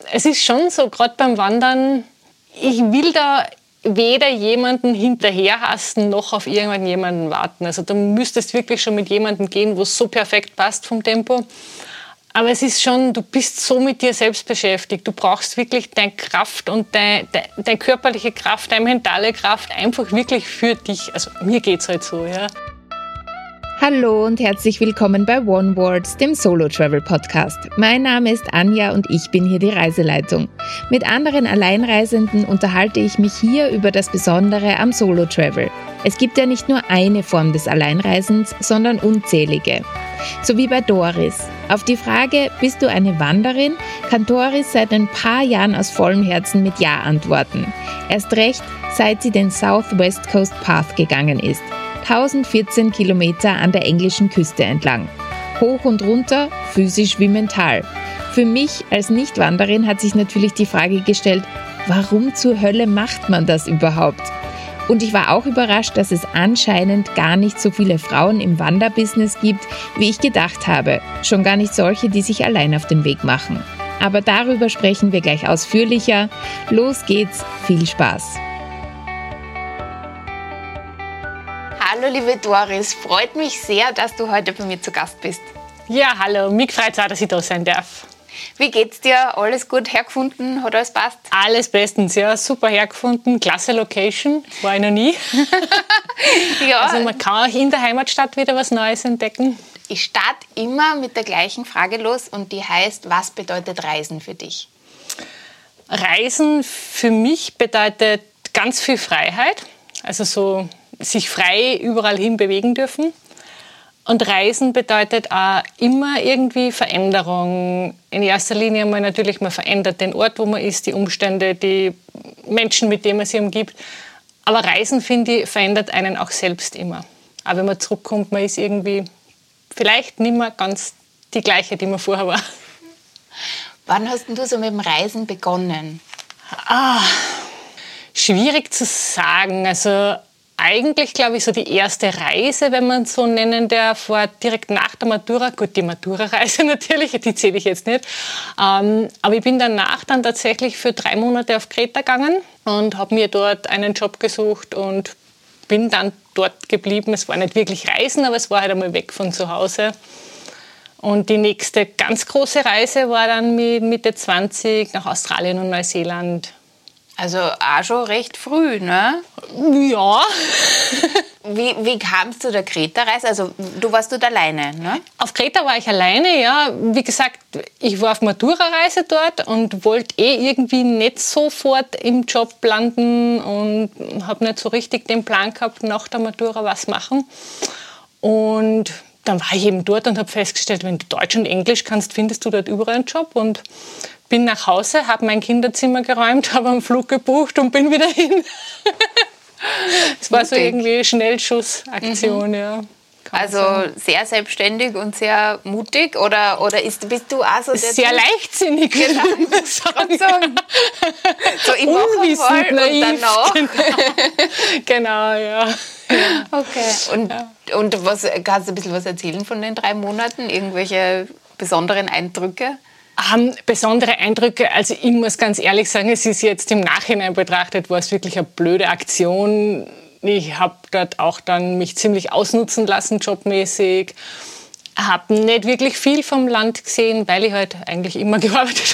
es ist schon so, gerade beim Wandern, ich will da weder jemanden hinterherhasten, noch auf irgendjemanden warten. Also da müsstest wirklich schon mit jemandem gehen, wo es so perfekt passt vom Tempo. Aber es ist schon, du bist so mit dir selbst beschäftigt. Du brauchst wirklich deine Kraft und deine körperliche Kraft, deine mentale Kraft einfach wirklich für dich. Also mir geht's halt so, ja. Hallo und herzlich willkommen bei OneWords, dem Solo-Travel-Podcast. Mein Name ist Anja und ich bin hier die Reiseleitung. Mit anderen Alleinreisenden unterhalte ich mich hier über das Besondere am Solo-Travel. Es gibt ja nicht nur eine Form des Alleinreisens, sondern unzählige. So wie bei Doris. Auf die Frage, bist du eine Wanderin, kann Doris seit ein paar Jahren aus vollem Herzen mit Ja antworten. Erst recht, seit sie den Southwest Coast Path gegangen ist. 1014 Kilometer an der englischen Küste entlang. Hoch und runter, physisch wie mental. Für mich als Nichtwanderin hat sich natürlich die Frage gestellt, warum zur Hölle macht man das überhaupt? Und ich war auch überrascht, dass es anscheinend gar nicht so viele Frauen im Wanderbusiness gibt, wie ich gedacht habe. Schon gar nicht solche, die sich allein auf den Weg machen. Aber darüber sprechen wir gleich ausführlicher. Los geht's, viel Spaß! Hallo liebe Doris, freut mich sehr, dass du heute bei mir zu Gast bist. Ja, hallo, mich freut es auch, dass ich da sein darf. Wie geht's dir? Alles gut hergefunden? Hat alles passt? Alles bestens, ja, super hergefunden, klasse Location, war ich noch nie. Ja. Also man kann auch in der Heimatstadt wieder was Neues entdecken. Ich starte immer mit der gleichen Frage los und die heißt, was bedeutet Reisen für dich? Reisen für mich bedeutet ganz viel Freiheit, also so sich frei überall hin bewegen dürfen. Und Reisen bedeutet auch immer irgendwie Veränderung. In erster Linie mal natürlich, man verändert den Ort, wo man ist, die Umstände, die Menschen, mit denen man sich umgibt. Aber Reisen, finde ich, verändert einen auch selbst immer. Auch wenn man zurückkommt, man ist irgendwie vielleicht nicht mehr ganz die gleiche, die man vorher war. Wann hast du so mit dem Reisen begonnen? Schwierig zu sagen. Also eigentlich, glaube ich, so die erste Reise, wenn man es so nennen darf, war direkt nach der Matura. Gut, die Matura-Reise natürlich, die zähle ich jetzt nicht. Aber ich bin danach dann tatsächlich für 3 Monate auf Kreta gegangen und habe mir dort einen Job gesucht und bin dann dort geblieben. Es war nicht wirklich Reisen, aber es war halt einmal weg von zu Hause. Und die nächste ganz große Reise war dann mit Mitte 20 nach Australien und Neuseeland. Also auch schon recht früh, ne? Ja. Wie kamst du der Kreta-Reise? Also du warst dort alleine, ne? Auf Kreta war ich alleine, ja. Wie gesagt, ich war auf Matura-Reise dort und wollte irgendwie nicht sofort im Job landen und habe nicht so richtig den Plan gehabt, nach der Matura was machen. Und dann war ich eben dort und habe festgestellt, wenn du Deutsch und Englisch kannst, findest du dort überall einen Job. Und bin nach Hause, habe mein Kinderzimmer geräumt, habe einen Flug gebucht und bin wieder hin. Es war so irgendwie eine Schnellschussaktion, ja. Also sehr selbstständig und sehr mutig oder bist du auch so der sehr Typ? Leichtsinnig, genau, würde ich sagen. So im Unwissend, naiv, und danach. Genau, ja. Okay. Und was, kannst du ein bisschen was erzählen von den 3 Monaten? Irgendwelche besonderen Eindrücke? Besondere Eindrücke, also ich muss ganz ehrlich sagen, es ist jetzt im Nachhinein betrachtet, war es wirklich eine blöde Aktion. Ich habe dort auch dann mich ziemlich ausnutzen lassen, jobmäßig. Habe nicht wirklich viel vom Land gesehen, weil ich halt eigentlich immer gearbeitet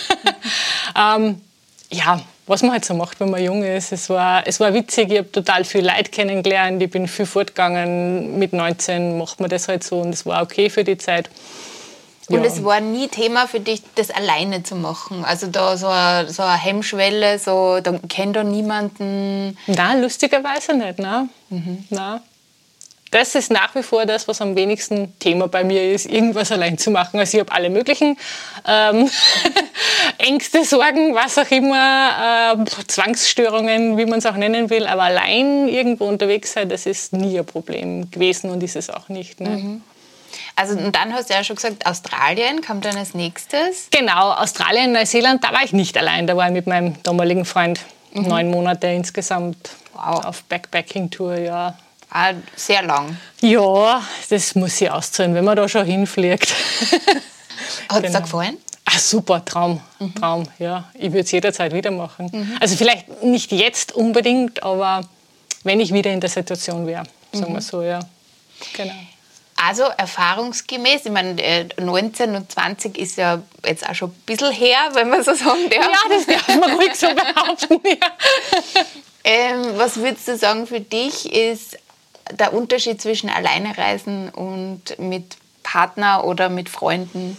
habe. Ja, was man halt so macht, wenn man jung ist. Es war witzig, ich habe total viel Leute kennengelernt, ich bin viel fortgegangen. Mit 19 macht man das halt so und es war okay für die Zeit. Und es war nie Thema für dich, das alleine zu machen? Also da so eine Hemmschwelle, so, da kennt da niemanden? Nein, lustigerweise nicht. Nein. Nein. Das ist nach wie vor das, was am wenigsten Thema bei mir ist, irgendwas allein zu machen. Also ich habe alle möglichen Ängste, Sorgen, was auch immer, Zwangsstörungen, wie man es auch nennen will. Aber allein irgendwo unterwegs sein, das ist nie ein Problem gewesen und ist es auch nicht. Ne? Also und dann hast du ja schon gesagt, Australien kam dann als nächstes. Genau, Australien, Neuseeland, da war ich nicht allein. Da war ich mit meinem damaligen Freund 9 Monate insgesamt auf Backpacking-Tour, ja. Sehr lang. Ja, das muss ich auszahlen, wenn man da schon hinfliegt. Hat es dir gefallen? Ah, super, Traum, ja. Ich würde es jederzeit wieder machen. Also vielleicht nicht jetzt unbedingt, aber wenn ich wieder in der Situation wäre, sagen wir so, ja. Genau. Also erfahrungsgemäß, ich meine, 19 und 20 ist ja jetzt auch schon ein bisschen her, wenn man so sagen darf. Ja, das darf man ruhig so behaupten, ja. Was würdest du sagen, für dich ist der Unterschied zwischen Alleinereisen und mit Partner oder mit Freunden?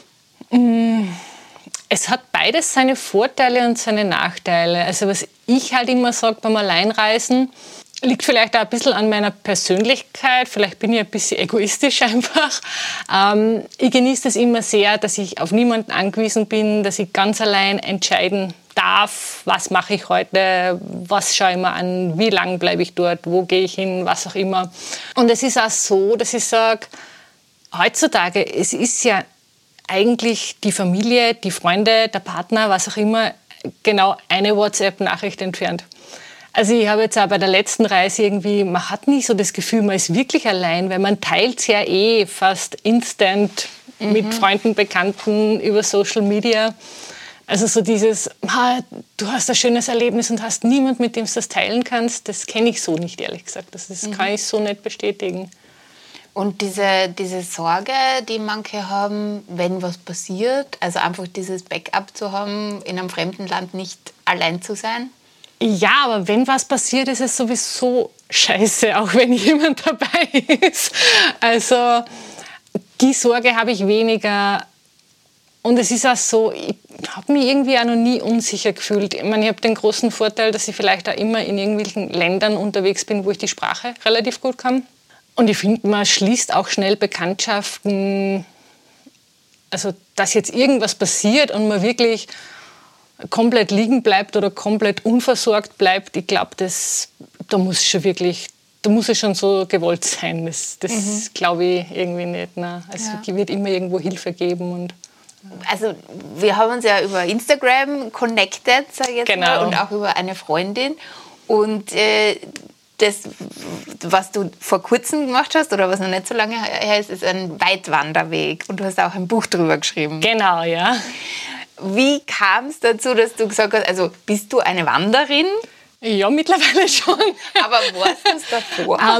Es hat beides seine Vorteile und seine Nachteile. Also was ich halt immer sage beim Alleinreisen, liegt vielleicht auch ein bisschen an meiner Persönlichkeit. Vielleicht bin ich ein bisschen egoistisch einfach. Ich genieße das immer sehr, dass ich auf niemanden angewiesen bin, dass ich ganz allein entscheiden darf, was mache ich heute, was schaue ich mir an, wie lange bleibe ich dort, wo gehe ich hin, was auch immer. Und es ist auch so, dass ich sage, heutzutage, es ist ja eigentlich die Familie, die Freunde, der Partner, was auch immer, genau eine WhatsApp-Nachricht entfernt. Also ich habe jetzt auch bei der letzten Reise irgendwie, man hat nie so das Gefühl, man ist wirklich allein, weil man teilt es ja fast instant mit Freunden, Bekannten über Social Media. Also so dieses, du hast ein schönes Erlebnis und hast niemand, mit dem du das teilen kannst, das kenne ich so nicht, ehrlich gesagt. Das kann ich so nicht bestätigen. Und diese Sorge, die manche haben, wenn was passiert, also einfach dieses Backup zu haben, in einem fremden Land nicht allein zu sein? Ja, aber wenn was passiert, ist es sowieso scheiße, auch wenn jemand dabei ist. Also die Sorge habe ich weniger. Und es ist auch so, ich habe mich irgendwie auch noch nie unsicher gefühlt. Ich meine, ich habe den großen Vorteil, dass ich vielleicht auch immer in irgendwelchen Ländern unterwegs bin, wo ich die Sprache relativ gut kann. Und ich finde, man schließt auch schnell Bekanntschaften. Also, dass jetzt irgendwas passiert und man wirklich komplett liegen bleibt oder komplett unversorgt bleibt, ich glaube, da muss es schon so gewollt sein. Das glaube ich irgendwie nicht. Ne? Also, es wird immer irgendwo Hilfe geben. Und also wir haben uns ja über Instagram connected, sag ich jetzt mal, und auch über eine Freundin. Und das, was du vor kurzem gemacht hast oder was noch nicht so lange her ist, ist ein Weitwanderweg. Und du hast auch ein Buch drüber geschrieben. Genau, ja. Wie kam es dazu, dass du gesagt hast, also bist du eine Wanderin? Ja, mittlerweile schon. Aber warst du es davor?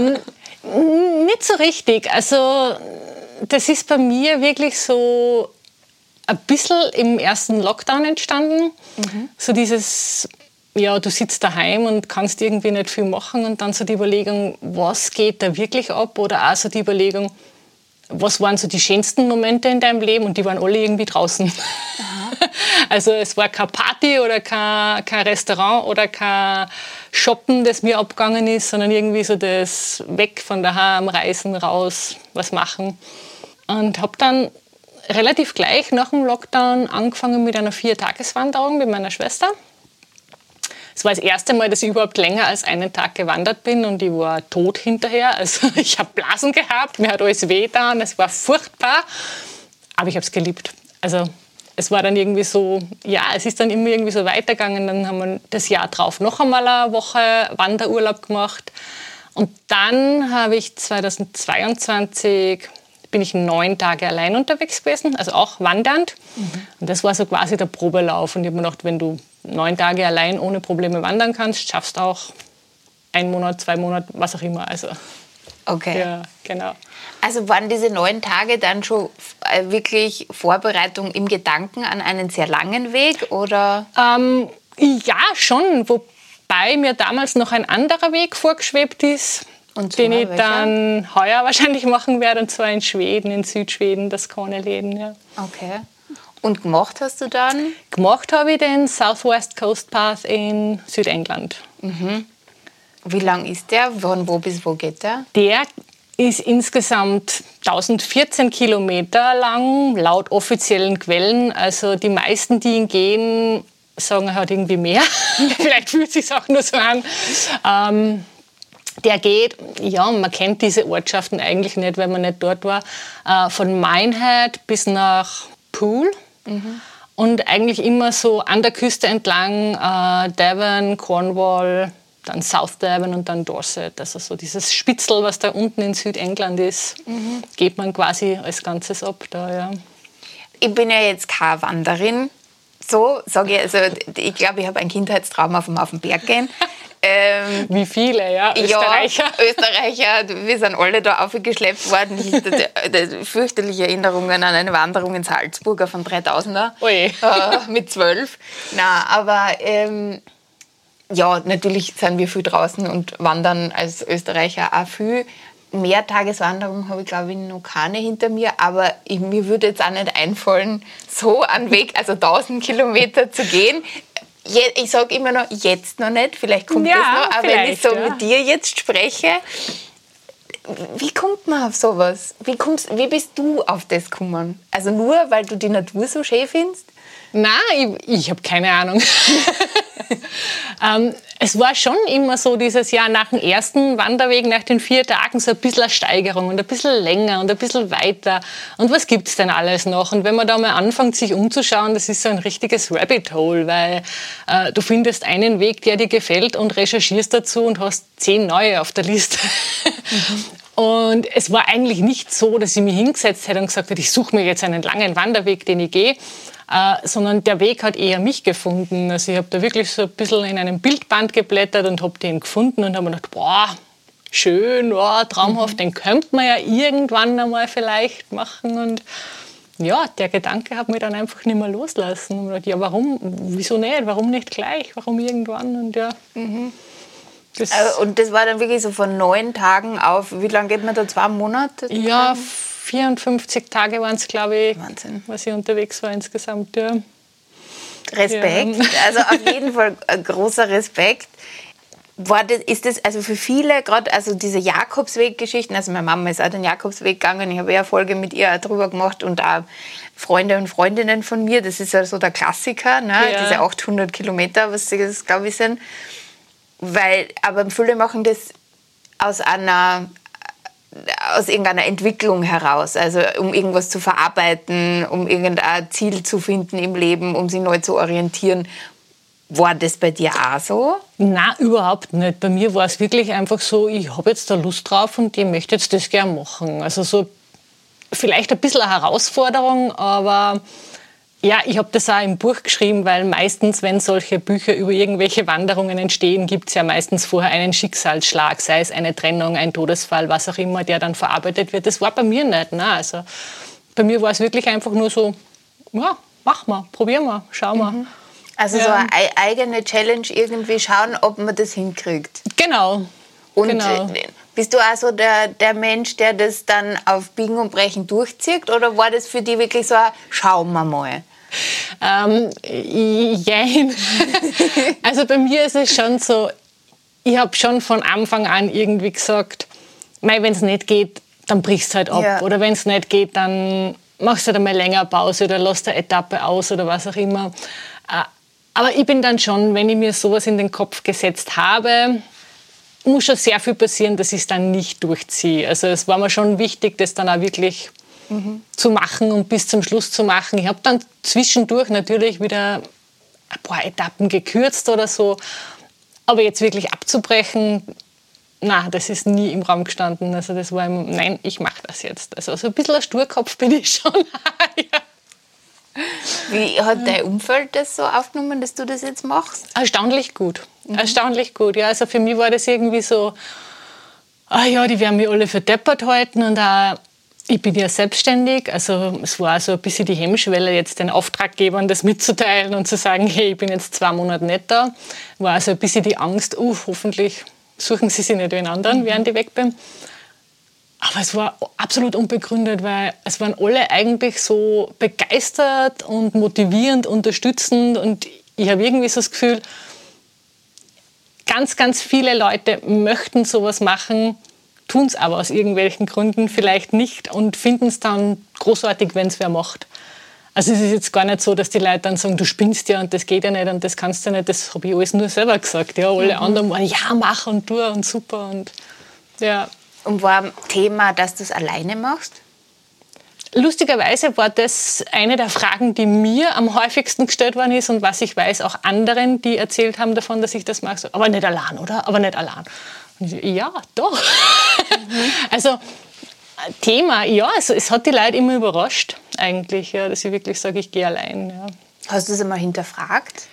Nicht so richtig. Also das ist bei mir wirklich so ein bisschen im ersten Lockdown entstanden. So dieses, ja, du sitzt daheim und kannst irgendwie nicht viel machen und dann so die Überlegung, was geht da wirklich ab? Oder auch so die Überlegung, was waren so die schönsten Momente in deinem Leben? Und die waren alle irgendwie draußen. Also es war keine Party oder kein Restaurant oder kein Shoppen, das mir abgegangen ist, sondern irgendwie so das Weg von daheim, Reisen, raus, was machen. Und habe dann relativ gleich nach dem Lockdown angefangen mit einer 4-Tages-Wanderung mit meiner Schwester. Es war das erste Mal, dass ich überhaupt länger als einen Tag gewandert bin und ich war tot hinterher. Also ich habe Blasen gehabt, mir hat alles wehgetan, es war furchtbar, aber ich habe es geliebt. Also es war dann irgendwie so, ja, es ist dann immer irgendwie so weitergegangen. Dann haben wir das Jahr drauf noch einmal eine Woche Wanderurlaub gemacht. Und dann habe ich 2022 bin ich 9 Tage allein unterwegs gewesen, also auch wandernd. Und das war so quasi der Probelauf. Und ich habe mir gedacht, wenn du 9 Tage allein ohne Probleme wandern kannst, schaffst du auch 1 Monat, 2 Monate, was auch immer. Also, okay. Ja, genau. Also waren diese 9 Tage dann schon wirklich Vorbereitung im Gedanken an einen sehr langen Weg, oder? Ja, schon. Wobei mir damals noch ein anderer Weg vorgeschwebt ist, und den ich dann heuer wahrscheinlich machen werde, und zwar in Schweden, in Südschweden, das Skåne-Läden. Ja. Okay. Und gemacht hast du dann? Gemacht habe ich den Southwest Coast Path in Südengland. Wie lang ist der? Von wo bis wo geht der? Der ist insgesamt 1014 Kilometer lang, laut offiziellen Quellen. Also die meisten, die ihn gehen, sagen, er hat irgendwie mehr. Vielleicht fühlt es sich auch nur so an. Der geht, ja, man kennt diese Ortschaften eigentlich nicht, weil man nicht dort war, von Minehead bis nach Poole. Und eigentlich immer so an der Küste entlang, Devon, Cornwall, dann South Devon und dann Dorset. Also so dieses Spitzel, was da unten in Südengland ist, geht man quasi als Ganzes ab da, ja. ich bin ja jetzt keine Wanderin, so sage ich. Also ich glaube, ich habe ein Kindheitstrauma auf den Berg gehen. Wie viele, ja? Österreicher. Ja, Österreicher, wir sind alle da aufgeschleppt worden. Fürchterliche Erinnerungen an eine Wanderung in Salzburg auf einen 3000er mit 12. Nein, aber ja, natürlich sind wir viel draußen und wandern als Österreicher auch viel. Mehrtageswanderung habe ich, glaube ich, noch keine hinter mir, aber mir würde jetzt auch nicht einfallen, so einen Weg, also 1000 Kilometer zu gehen. Ich sage immer noch, jetzt noch nicht, vielleicht kommt das noch, aber wenn ich so mit dir jetzt spreche, wie kommt man auf sowas? Wie bist du auf das gekommen? Also nur, weil du die Natur so schön findest? Nein, ich habe keine Ahnung. Es war schon immer so dieses Jahr nach dem ersten Wanderweg, nach den 4 Tagen, so ein bisschen eine Steigerung und ein bisschen länger und ein bisschen weiter. Und was gibt's denn alles noch? Und wenn man da mal anfängt, sich umzuschauen, das ist so ein richtiges Rabbit Hole, weil du findest einen Weg, der dir gefällt und recherchierst dazu und hast 10 neue auf der Liste. Und es war eigentlich nicht so, dass ich mich hingesetzt hätte und gesagt hätte, ich suche mir jetzt einen langen Wanderweg, den ich gehe. Sondern der Weg hat eher mich gefunden. Also ich habe da wirklich so ein bisschen in einem Bildband geblättert und habe den gefunden und habe mir gedacht, boah, schön, boah, traumhaft, den könnte man ja irgendwann einmal vielleicht machen. Und ja, der Gedanke hat mich dann einfach nicht mehr loslassen. Und gedacht, ja, warum, wieso nicht, warum nicht gleich, warum irgendwann? Und ja, und das war dann wirklich so von 9 Tagen auf, wie lange geht man da, 2 Monate? Ja, 54 Tage waren es, glaube ich, Wahnsinn, was ich unterwegs war insgesamt. Ja. Respekt, ja. Also auf jeden Fall ein großer Respekt. Ist das also für viele, gerade also diese Jakobsweg-Geschichten, also meine Mama ist auch den Jakobsweg gegangen, ich habe ja eine Folge mit ihr auch drüber gemacht und auch Freunde und Freundinnen von mir, das ist ja so der Klassiker, ne? Ja. Diese 800 Kilometer, was das, glaube ich, sind. Aber viele machen das aus irgendeiner Entwicklung heraus, also um irgendwas zu verarbeiten, um irgendein Ziel zu finden im Leben, um sich neu zu orientieren. War das bei dir auch so? Nein, überhaupt nicht. Bei mir war es wirklich einfach so, ich habe jetzt da Lust drauf und ich möchte jetzt das gerne machen. Also so vielleicht ein bisschen eine Herausforderung, aber ja, ich habe das auch im Buch geschrieben, weil meistens, wenn solche Bücher über irgendwelche Wanderungen entstehen, gibt es ja meistens vorher einen Schicksalsschlag, sei es eine Trennung, ein Todesfall, was auch immer, der dann verarbeitet wird. Das war bei mir nicht. Ne? Also bei mir war es wirklich einfach nur so, ja, mach mal, probier mal, schau mal. Also so eine eigene Challenge irgendwie schauen, ob man das hinkriegt. Genau. Und genau. Bist du also der Mensch, der das dann auf Biegen und Brechen durchzieht? Oder war das für dich wirklich so ein schauen wir mal? Jein. Also bei mir ist es schon so, ich habe schon von Anfang an irgendwie gesagt, wenn es nicht geht, dann brichst du halt ab. Ja. Oder wenn es nicht geht, dann machst du halt einmal länger Pause oder lässt eine Etappe aus oder was auch immer. Aber ich bin dann schon, wenn ich mir sowas in den Kopf gesetzt habe, muss schon sehr viel passieren, dass ich es dann nicht durchziehe. Also es war mir schon wichtig, das dann auch wirklich zu machen und bis zum Schluss zu machen. Ich habe dann zwischendurch natürlich wieder ein paar Etappen gekürzt oder so. Aber jetzt wirklich abzubrechen, na, das ist nie im Raum gestanden. Also das war nein, ich mache das jetzt. Also so ein bisschen ein Sturkopf bin ich schon. Ja. Wie hat dein Umfeld das so aufgenommen, dass du das jetzt machst? Erstaunlich gut. Erstaunlich gut. Ja, also für mich war das irgendwie so, die werden mich alle für deppert halten und auch, ich bin ja selbstständig, also es war so ein bisschen die Hemmschwelle, jetzt den Auftraggebern das mitzuteilen und zu sagen, hey, ich bin jetzt 2 Monate nicht da. War also ein bisschen die Angst, hoffentlich suchen sie sich nicht wen anderen, während ich weg bin. Aber es war absolut unbegründet, weil es waren alle eigentlich so begeistert und motivierend, unterstützend und ich habe irgendwie so das Gefühl, ganz, ganz viele Leute möchten sowas machen, tun es aber aus irgendwelchen Gründen vielleicht nicht und finden es dann großartig, wenn es wer macht. Also es ist jetzt gar nicht so, dass die Leute dann sagen, du spinnst ja und das geht ja nicht und das kannst du nicht. Das habe ich alles nur selber gesagt. Ja, alle anderen waren, ja, mach und tu und super. Und, ja. Und war ein Thema, dass du es alleine machst? Lustigerweise war das eine der Fragen, die mir am häufigsten gestellt worden ist und was ich weiß, auch anderen, die erzählt haben davon, dass ich das mache. So, aber nicht allein, oder? Aber nicht allein. Und ich so, ja, doch. Also Thema, ja, also es hat die Leute immer überrascht, eigentlich, ja, dass ich wirklich sage, ich gehe allein. Ja. Hast du das einmal hinterfragt?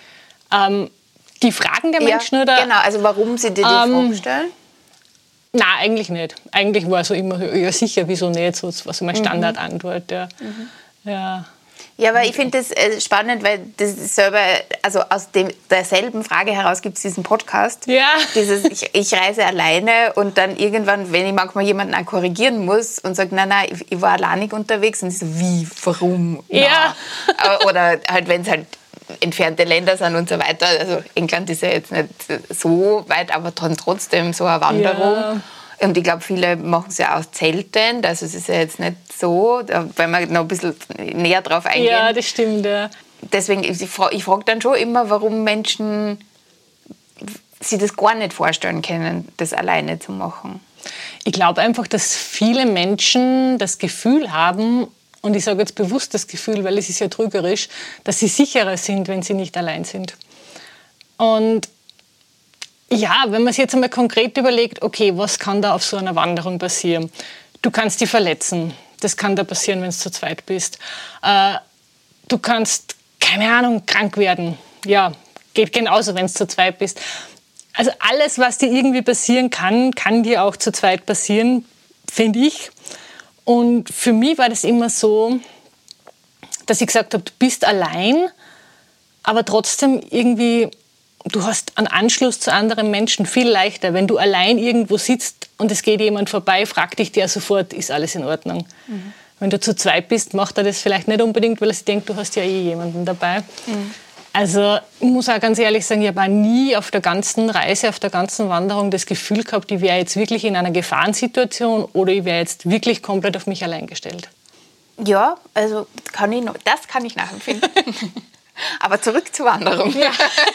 Die Fragen der Menschen, oder? Genau, also warum sie dir die Fragen stellen? Nein, eigentlich nicht. Eigentlich war so immer, ja sicher, wieso nicht, so was meine Standardantwort. Ja. Ja. Ja, aber ich finde das spannend, weil das ist selber, also aus derselben Frage heraus gibt es diesen Podcast. Ja. Dieses ich reise alleine und dann irgendwann, wenn ich manchmal jemanden auch korrigieren muss und sage, nein, ich war alleinig unterwegs, und ich so, wie, warum? Ja. Oder halt, wenn es halt entfernte Länder sind und so weiter. Also England ist ja jetzt nicht so weit, aber dann trotzdem so eine Wanderung. Ja. Und ich glaube, viele machen es ja aus Zelten, also es ist ja jetzt nicht so, weil wir noch ein bisschen näher drauf eingehen. Ja, das stimmt, ja. Deswegen, ich frage dann schon immer, warum Menschen sich das gar nicht vorstellen können, das alleine zu machen. Ich glaube einfach, dass viele Menschen das Gefühl haben, und ich sage jetzt bewusst das Gefühl, weil es ist ja trügerisch, dass sie sicherer sind, wenn sie nicht allein sind. Und ja, wenn man sich jetzt einmal konkret überlegt, okay, was kann da auf so einer Wanderung passieren? Du kannst dich verletzen. Das kann da passieren, wenn du zu zweit bist. Du kannst, keine Ahnung, krank werden. Ja, geht genauso, wenn du zu zweit bist. Also alles, was dir irgendwie passieren kann, kann dir auch zu zweit passieren, finde ich. Und für mich war das immer so, dass ich gesagt habe, du bist allein, aber trotzdem irgendwie, du hast einen Anschluss zu anderen Menschen viel leichter. Wenn du allein irgendwo sitzt und es geht jemand vorbei, fragt dich der sofort, ist alles in Ordnung. Mhm. Wenn du zu zweit bist, macht er das vielleicht nicht unbedingt, weil er sich denkt, du hast ja eh jemanden dabei. Mhm. Also ich muss auch ganz ehrlich sagen, ich habe auch nie auf der ganzen Reise, auf der ganzen Wanderung das Gefühl gehabt, ich wäre jetzt wirklich in einer Gefahrensituation oder ich wäre jetzt wirklich komplett auf mich allein gestellt. Ja, also das kann ich nachempfinden. Aber zurück zur Wanderung. Ja.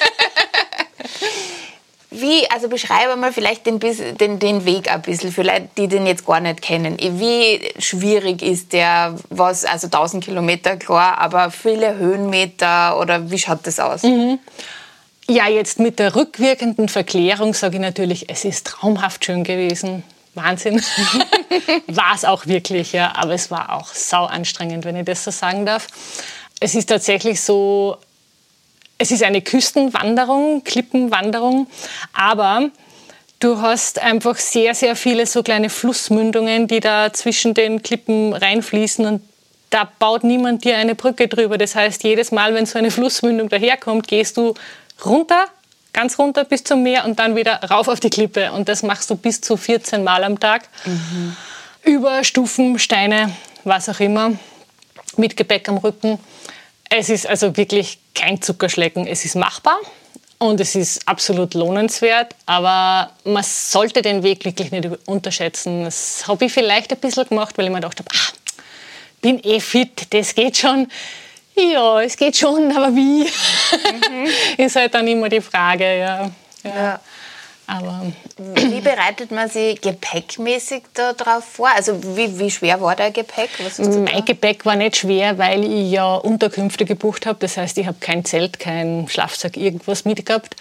Also beschreibe mal vielleicht den Weg ein bisschen, für Leute, die den jetzt gar nicht kennen. Wie schwierig ist der, also 1000 Kilometer, klar, aber viele Höhenmeter, oder wie schaut das aus? Mhm. Ja, jetzt mit der rückwirkenden Verklärung sage ich natürlich, es ist traumhaft schön gewesen. Wahnsinn. War es auch wirklich, ja, aber es war auch sau anstrengend, wenn ich das so sagen darf. Es ist tatsächlich so, es ist eine Küstenwanderung, Klippenwanderung, aber du hast einfach sehr, sehr viele so kleine Flussmündungen, die da zwischen den Klippen reinfließen, und da baut niemand dir eine Brücke drüber. Das heißt, jedes Mal, wenn so eine Flussmündung daherkommt, gehst du runter, ganz runter bis zum Meer und dann wieder rauf auf die Klippe. Und das machst du bis zu 14 Mal am Tag. Mhm. Über Stufen, Steine, was auch immer, mit Gepäck am Rücken. Es ist also wirklich kein Zuckerschlecken. Es ist machbar und es ist absolut lohnenswert, aber man sollte den Weg wirklich nicht unterschätzen. Das habe ich vielleicht ein bisschen gemacht, weil ich mir gedacht habe, bin fit, das geht schon. Ja, es geht schon, aber wie? Mhm. Ist halt dann immer die Frage, ja. Aber wie bereitet man sich gepäckmäßig da drauf vor? Also wie schwer war dein Gepäck? Mein Gepäck war nicht schwer, weil ich ja Unterkünfte gebucht habe. Das heißt, ich habe kein Zelt, kein Schlafsack, irgendwas mitgehabt.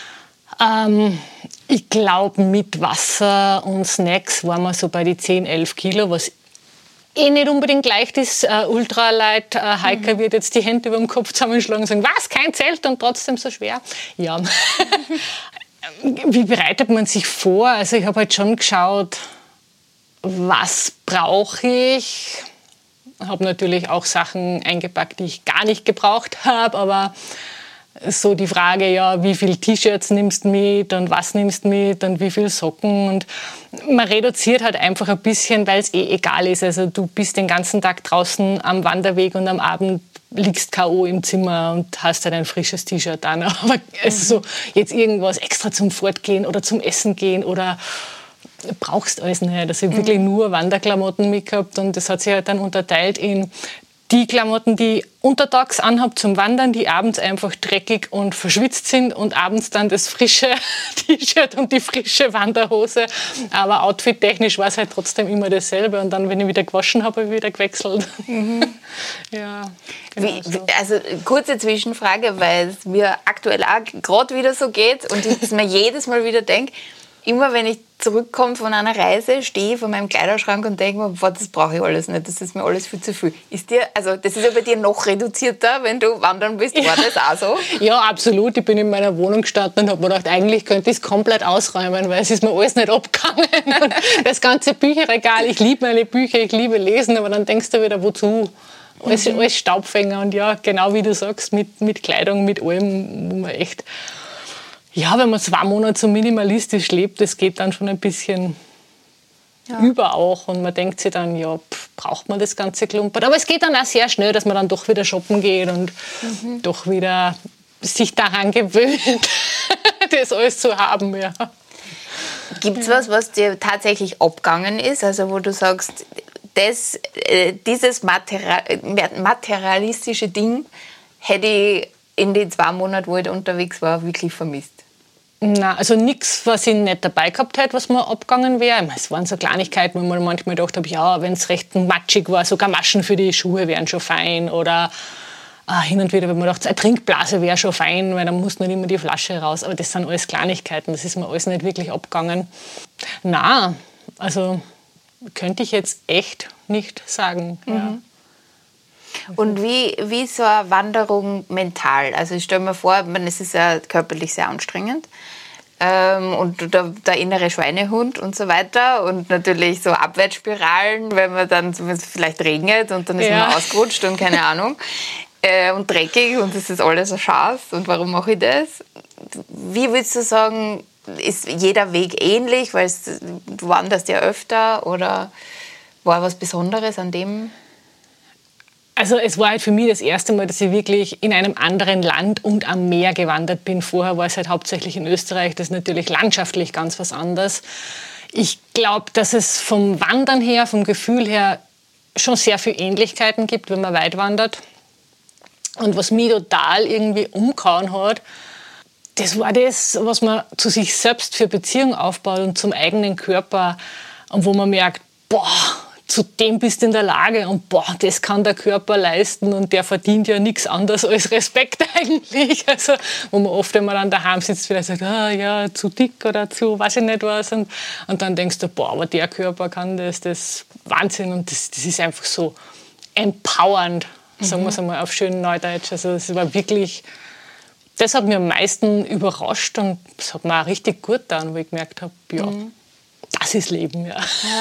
Ich glaube, mit Wasser und Snacks waren wir so bei die 10, 11 Kilo, was nicht unbedingt leicht ist. Ultralight-Hiker wird jetzt die Hände über dem Kopf zusammenschlagen und sagen, was, kein Zelt und trotzdem so schwer? Ja. Wie bereitet man sich vor? Also ich habe halt schon geschaut, was brauche ich. Habe natürlich auch Sachen eingepackt, die ich gar nicht gebraucht habe, aber so die Frage, ja, wie viele T-Shirts nimmst du mit und was nimmst du mit und wie viele Socken, und man reduziert halt einfach ein bisschen, weil es egal ist. Also du bist den ganzen Tag draußen am Wanderweg und am Abend liegst K.O. im Zimmer und hast halt ein frisches T-Shirt an. Aber also so jetzt irgendwas extra zum Fortgehen oder zum Essen gehen oder brauchst alles nicht. Also ich habe wirklich nur Wanderklamotten mitgehabt, und das hat sich halt dann unterteilt in die Klamotten, die ich untertags anhabe zum Wandern, die abends einfach dreckig und verschwitzt sind, und abends dann das frische T-Shirt und die frische Wanderhose. Aber outfit-technisch war es halt trotzdem immer dasselbe, und dann, wenn ich wieder gewaschen habe, habe ich wieder gewechselt. Mhm. Ja, genau so. Also kurze Zwischenfrage, weil es mir aktuell auch gerade wieder so geht und ich mir jedes Mal wieder denke, immer wenn ich zurückkomme von einer Reise, stehe ich vor meinem Kleiderschrank und denke mir, boah, das brauche ich alles nicht, das ist mir alles viel zu viel. Das ist ja bei dir noch reduzierter, wenn du wandern bist, war das auch so? Ja, absolut. Ich bin in meiner Wohnung gestanden und habe mir gedacht, eigentlich könnte ich es komplett ausräumen, weil es ist mir alles nicht abgegangen. Und das ganze Bücherregal, ich liebe meine Bücher, ich liebe Lesen, aber dann denkst du wieder, wozu? Alles Staubfänger und ja, genau wie du sagst, mit Kleidung, mit allem, wo man echt... Ja, wenn man 2 Monate so minimalistisch lebt, das geht dann schon ein bisschen über auch. Und man denkt sich dann, ja, braucht man das ganze Klumpert. Aber es geht dann auch sehr schnell, dass man dann doch wieder shoppen geht und doch wieder sich daran gewöhnt, das alles zu haben. Ja. Gibt es was dir tatsächlich abgegangen ist? Also wo du sagst, dieses materialistische Ding hätte ich in den 2 Monaten, wo ich da unterwegs war, wirklich vermisst? Nein, also nichts, was ich nicht dabei gehabt hätte, was mir abgegangen wäre. Es waren so Kleinigkeiten, wo man manchmal gedacht habe, ja, wenn es recht matschig war, sogar Maschen für die Schuhe wären schon fein. Oder hin und wieder, wenn man dachte, eine Trinkblase wäre schon fein, weil dann muss nicht immer die Flasche raus. Aber das sind alles Kleinigkeiten, das ist mir alles nicht wirklich abgegangen. Nein, also könnte ich jetzt echt nicht sagen. Ja. Und wie so eine Wanderung mental? Also ich stelle mir vor, es ist ja körperlich sehr anstrengend. Und der innere Schweinehund und so weiter. Und natürlich so Abwärtsspiralen, wenn es vielleicht regnet und dann ist man ausgerutscht und keine Ahnung. Und dreckig und das ist alles ein Schatz. Und warum mache ich das? Wie würdest du sagen, ist jeder Weg ähnlich? Weil du wanderst ja öfter. Oder war was Besonderes an dem? Also es war halt für mich das erste Mal, dass ich wirklich in einem anderen Land und am Meer gewandert bin. Vorher war es halt hauptsächlich in Österreich. Das ist natürlich landschaftlich ganz was anderes. Ich glaube, dass es vom Wandern her, vom Gefühl her schon sehr viele Ähnlichkeiten gibt, wenn man weit wandert. Und was mich total irgendwie umgehauen hat, das war das, was man zu sich selbst für Beziehung aufbaut und zum eigenen Körper. Und wo man merkt, boah, zu dem bist du in der Lage und boah, das kann der Körper leisten und der verdient ja nichts anderes als Respekt eigentlich. Also, wo man oft, wenn man dann daheim sitzt, vielleicht sagt, ja, zu dick oder zu weiß ich nicht was. Und dann denkst du, boah, aber der Körper kann das ist Wahnsinn und das ist einfach so empowernd, sagen wir es einmal auf schön Neudeutsch. Also das war wirklich, das hat mich am meisten überrascht und das hat mir auch richtig gut getan, wo ich gemerkt habe, ja, das ist Leben, ja.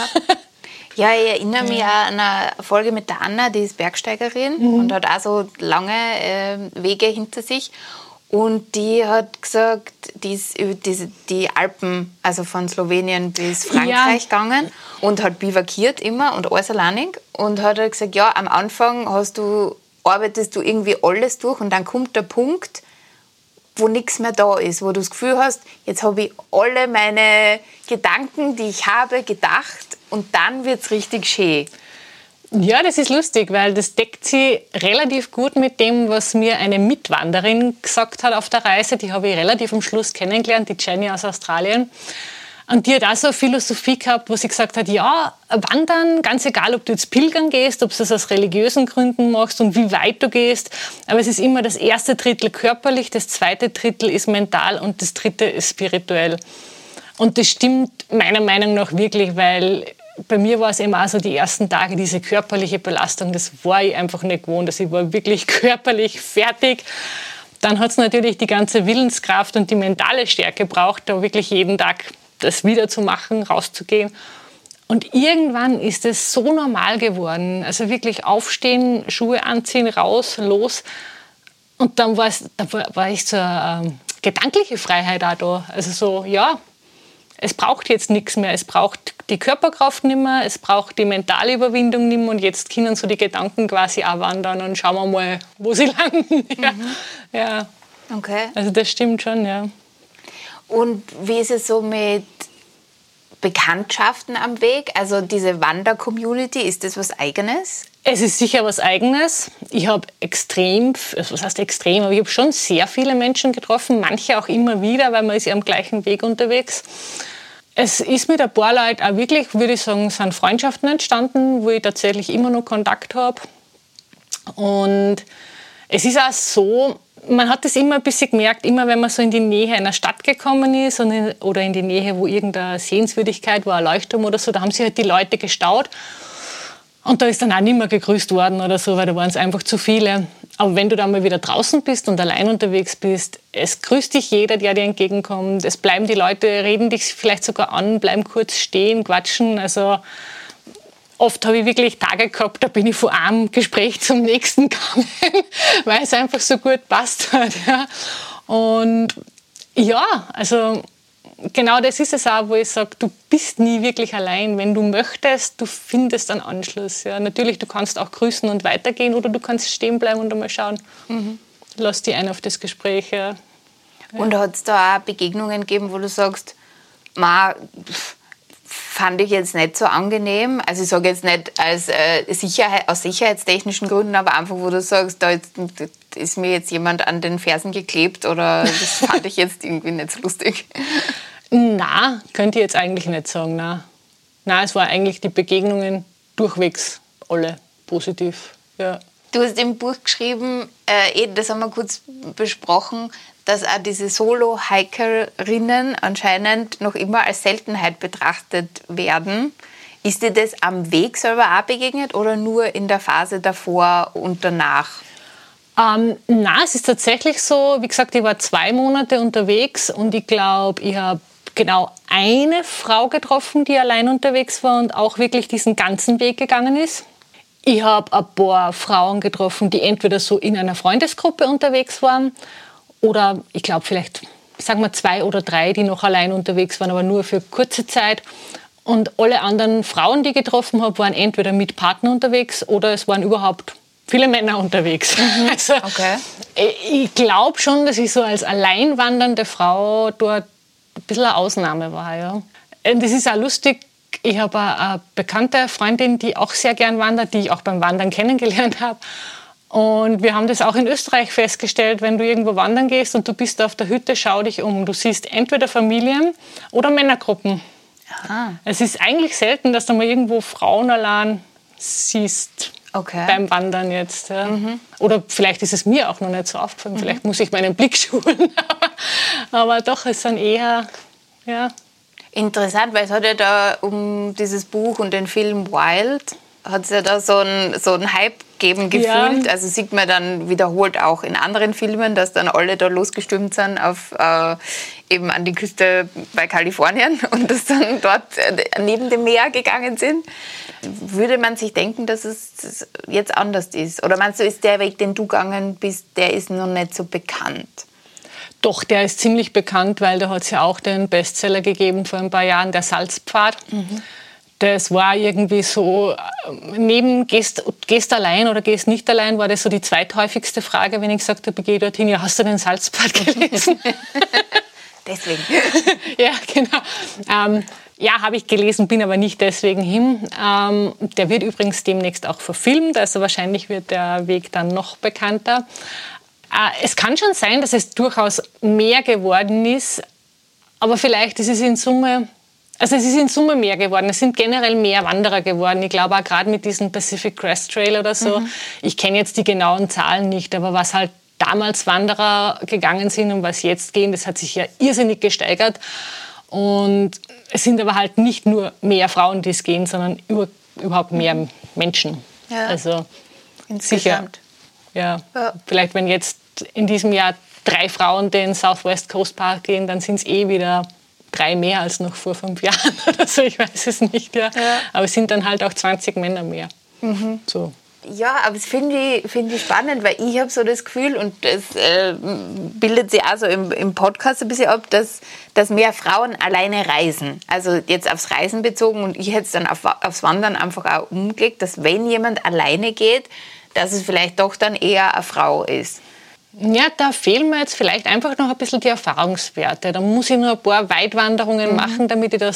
Ja, ich erinnere mich an eine Folge mit der Anna, die ist Bergsteigerin und hat auch so lange Wege hinter sich. Und die hat gesagt, die ist über die Alpen, also von Slowenien bis Frankreich gegangen und hat bivakiert immer und alles alleinig. Und hat halt gesagt, ja, am Anfang arbeitest du irgendwie alles durch und dann kommt der Punkt, wo nichts mehr da ist, wo du das Gefühl hast, jetzt habe ich alle meine Gedanken, die ich habe, gedacht und dann wird es richtig schön. Ja, das ist lustig, weil das deckt sich relativ gut mit dem, was mir eine Mitwanderin gesagt hat auf der Reise. Die habe ich relativ am Schluss kennengelernt, die Jenny aus Australien. Und die hat auch so eine Philosophie gehabt, wo sie gesagt hat, ja, wandern, ganz egal, ob du jetzt pilgern gehst, ob du das aus religiösen Gründen machst und wie weit du gehst, aber es ist immer das erste Drittel körperlich, das zweite Drittel ist mental und das dritte ist spirituell. Und das stimmt meiner Meinung nach wirklich, weil bei mir war es eben auch so die ersten Tage, diese körperliche Belastung, das war ich einfach nicht gewohnt. Also ich war wirklich körperlich fertig. Dann hat es natürlich die ganze Willenskraft und die mentale Stärke gebraucht, da wirklich jeden Tag das wieder zu machen, rauszugehen. Und irgendwann ist es so normal geworden. Also wirklich aufstehen, Schuhe anziehen, raus, los. Und dann war ich so gedankliche Freiheit auch da. Also so, ja, es braucht jetzt nichts mehr. Es braucht die Körperkraft nicht mehr, es braucht die mentale Überwindung nicht mehr. Und jetzt können so die Gedanken quasi auch wandern und schauen wir mal, wo sie landen. Ja. Okay. Also das stimmt schon, ja. Und wie ist es so mit Bekanntschaften am Weg? Also diese Wander-Community, ist das was Eigenes? Es ist sicher was Eigenes. Ich habe was heißt extrem, aber ich habe schon sehr viele Menschen getroffen, manche auch immer wieder, weil man ist ja am gleichen Weg unterwegs. Es ist mit ein paar Leuten auch wirklich, würde ich sagen, sind Freundschaften entstanden, wo ich tatsächlich immer noch Kontakt habe. Und es ist auch so, man hat das immer ein bisschen gemerkt, immer wenn man so in die Nähe einer Stadt gekommen ist oder in die Nähe, wo irgendeine Sehenswürdigkeit war, ein Leuchtturm oder so, da haben sich halt die Leute gestaut. Und da ist dann auch nicht mehr gegrüßt worden oder so, weil da waren es einfach zu viele. Aber wenn du dann mal wieder draußen bist und allein unterwegs bist, es grüßt dich jeder, der dir entgegenkommt. Es bleiben die Leute, reden dich vielleicht sogar an, bleiben kurz stehen, quatschen. Also oft habe ich wirklich Tage gehabt, da bin ich von einem Gespräch zum nächsten gegangen, weil es einfach so gut passt hat. Ja. Und ja, also genau das ist es auch, wo ich sage, du bist nie wirklich allein. Wenn du möchtest, du findest einen Anschluss. Ja. Natürlich, du kannst auch grüßen und weitergehen oder du kannst stehen bleiben und einmal schauen. Lass dich ein auf das Gespräch. Ja. Und hat es da auch Begegnungen gegeben, wo du sagst, fand ich jetzt nicht so angenehm. Also ich sage jetzt nicht aus sicherheitstechnischen Gründen, aber einfach, wo du sagst, da ist mir jetzt jemand an den Fersen geklebt oder das fand ich jetzt irgendwie nicht so lustig. Na, könnte ich jetzt eigentlich nicht sagen. Na, es waren eigentlich die Begegnungen durchwegs alle positiv. Ja. Du hast im Buch geschrieben, das haben wir kurz besprochen, dass auch diese Solo-Hikerinnen anscheinend noch immer als Seltenheit betrachtet werden. Ist dir das am Weg selber auch begegnet oder nur in der Phase davor und danach? Na, es ist tatsächlich so, wie gesagt, ich war 2 Monate unterwegs und ich glaube, ich habe genau eine Frau getroffen, die allein unterwegs war und auch wirklich diesen ganzen Weg gegangen ist. Ich habe ein paar Frauen getroffen, die entweder so in einer Freundesgruppe unterwegs waren oder ich glaube vielleicht, sagen wir 2 oder 3, die noch allein unterwegs waren, aber nur für kurze Zeit. Und alle anderen Frauen, die ich getroffen habe, waren entweder mit Partner unterwegs oder es waren überhaupt viele Männer unterwegs. Also, okay. Ich glaube schon, dass ich so als alleinwandernde Frau dort ein bisschen eine Ausnahme war. Ja. Und das ist auch lustig. Ich habe eine bekannte Freundin, die auch sehr gern wandert, die ich auch beim Wandern kennengelernt habe. Und wir haben das auch in Österreich festgestellt, wenn du irgendwo wandern gehst und du bist auf der Hütte, schau dich um. Du siehst entweder Familien oder Männergruppen. Aha. Es ist eigentlich selten, dass du mal irgendwo Frauen allein siehst. Okay. Beim Wandern jetzt. Ja. Oder vielleicht ist es mir auch noch nicht so aufgefallen. Vielleicht muss ich meinen Blick schulen. Aber doch, es sind eher... Ja. Interessant, weil es hat ja da um dieses Buch und den Film Wild hat es ja da so einen Hype gegeben gefühlt. Ja. Also sieht man dann wiederholt auch in anderen Filmen, dass dann alle da losgestürmt sind auf eben an die Küste bei Kalifornien und dass dann dort neben dem Meer gegangen sind. Würde man sich denken, dass es jetzt anders ist? Oder meinst du, ist der Weg, den du gegangen bist, der ist noch nicht so bekannt? Doch, der ist ziemlich bekannt, weil da hat es ja auch den Bestseller gegeben vor ein paar Jahren, der Salzpfad. Das war irgendwie so, neben gehst allein oder gehst nicht allein, war das so die zweithäufigste Frage, wenn ich gesagt habe, ich gehe dorthin, ja, hast du den Salzpfad gelesen? Deswegen. Ja, genau. Ja, habe ich gelesen, bin aber nicht deswegen hin. Der wird übrigens demnächst auch verfilmt, also wahrscheinlich wird der Weg dann noch bekannter. Es kann schon sein, dass es durchaus mehr geworden ist, aber vielleicht ist es in Summe, mehr geworden. Es sind generell mehr Wanderer geworden. Ich glaube auch gerade mit diesem Pacific Crest Trail oder so. Ich kenne jetzt die genauen Zahlen nicht, aber was halt damals Wanderer gegangen sind und was jetzt gehen, das hat sich ja irrsinnig gesteigert. Und es sind aber halt nicht nur mehr Frauen, die es gehen, sondern überhaupt mehr Menschen. Ja. Also insgesamt. Sicher. Ja. Vielleicht wenn jetzt in diesem Jahr 3 Frauen den Southwest Coast Park gehen, dann sind es wieder 3 mehr als noch vor 5 Jahren oder so, ich weiß es nicht. Ja. Aber es sind dann halt auch 20 Männer mehr. So. Ja, aber das finde ich spannend, weil ich habe so das Gefühl, und das bildet sich auch so im Podcast ein bisschen ab, dass mehr Frauen alleine reisen. Also jetzt aufs Reisen bezogen, und ich hätte es dann aufs Wandern einfach auch umgelegt, dass wenn jemand alleine geht, dass es vielleicht doch dann eher eine Frau ist. Ja, da fehlen mir jetzt vielleicht einfach noch ein bisschen die Erfahrungswerte. Da muss ich noch ein paar Weitwanderungen machen, damit ich da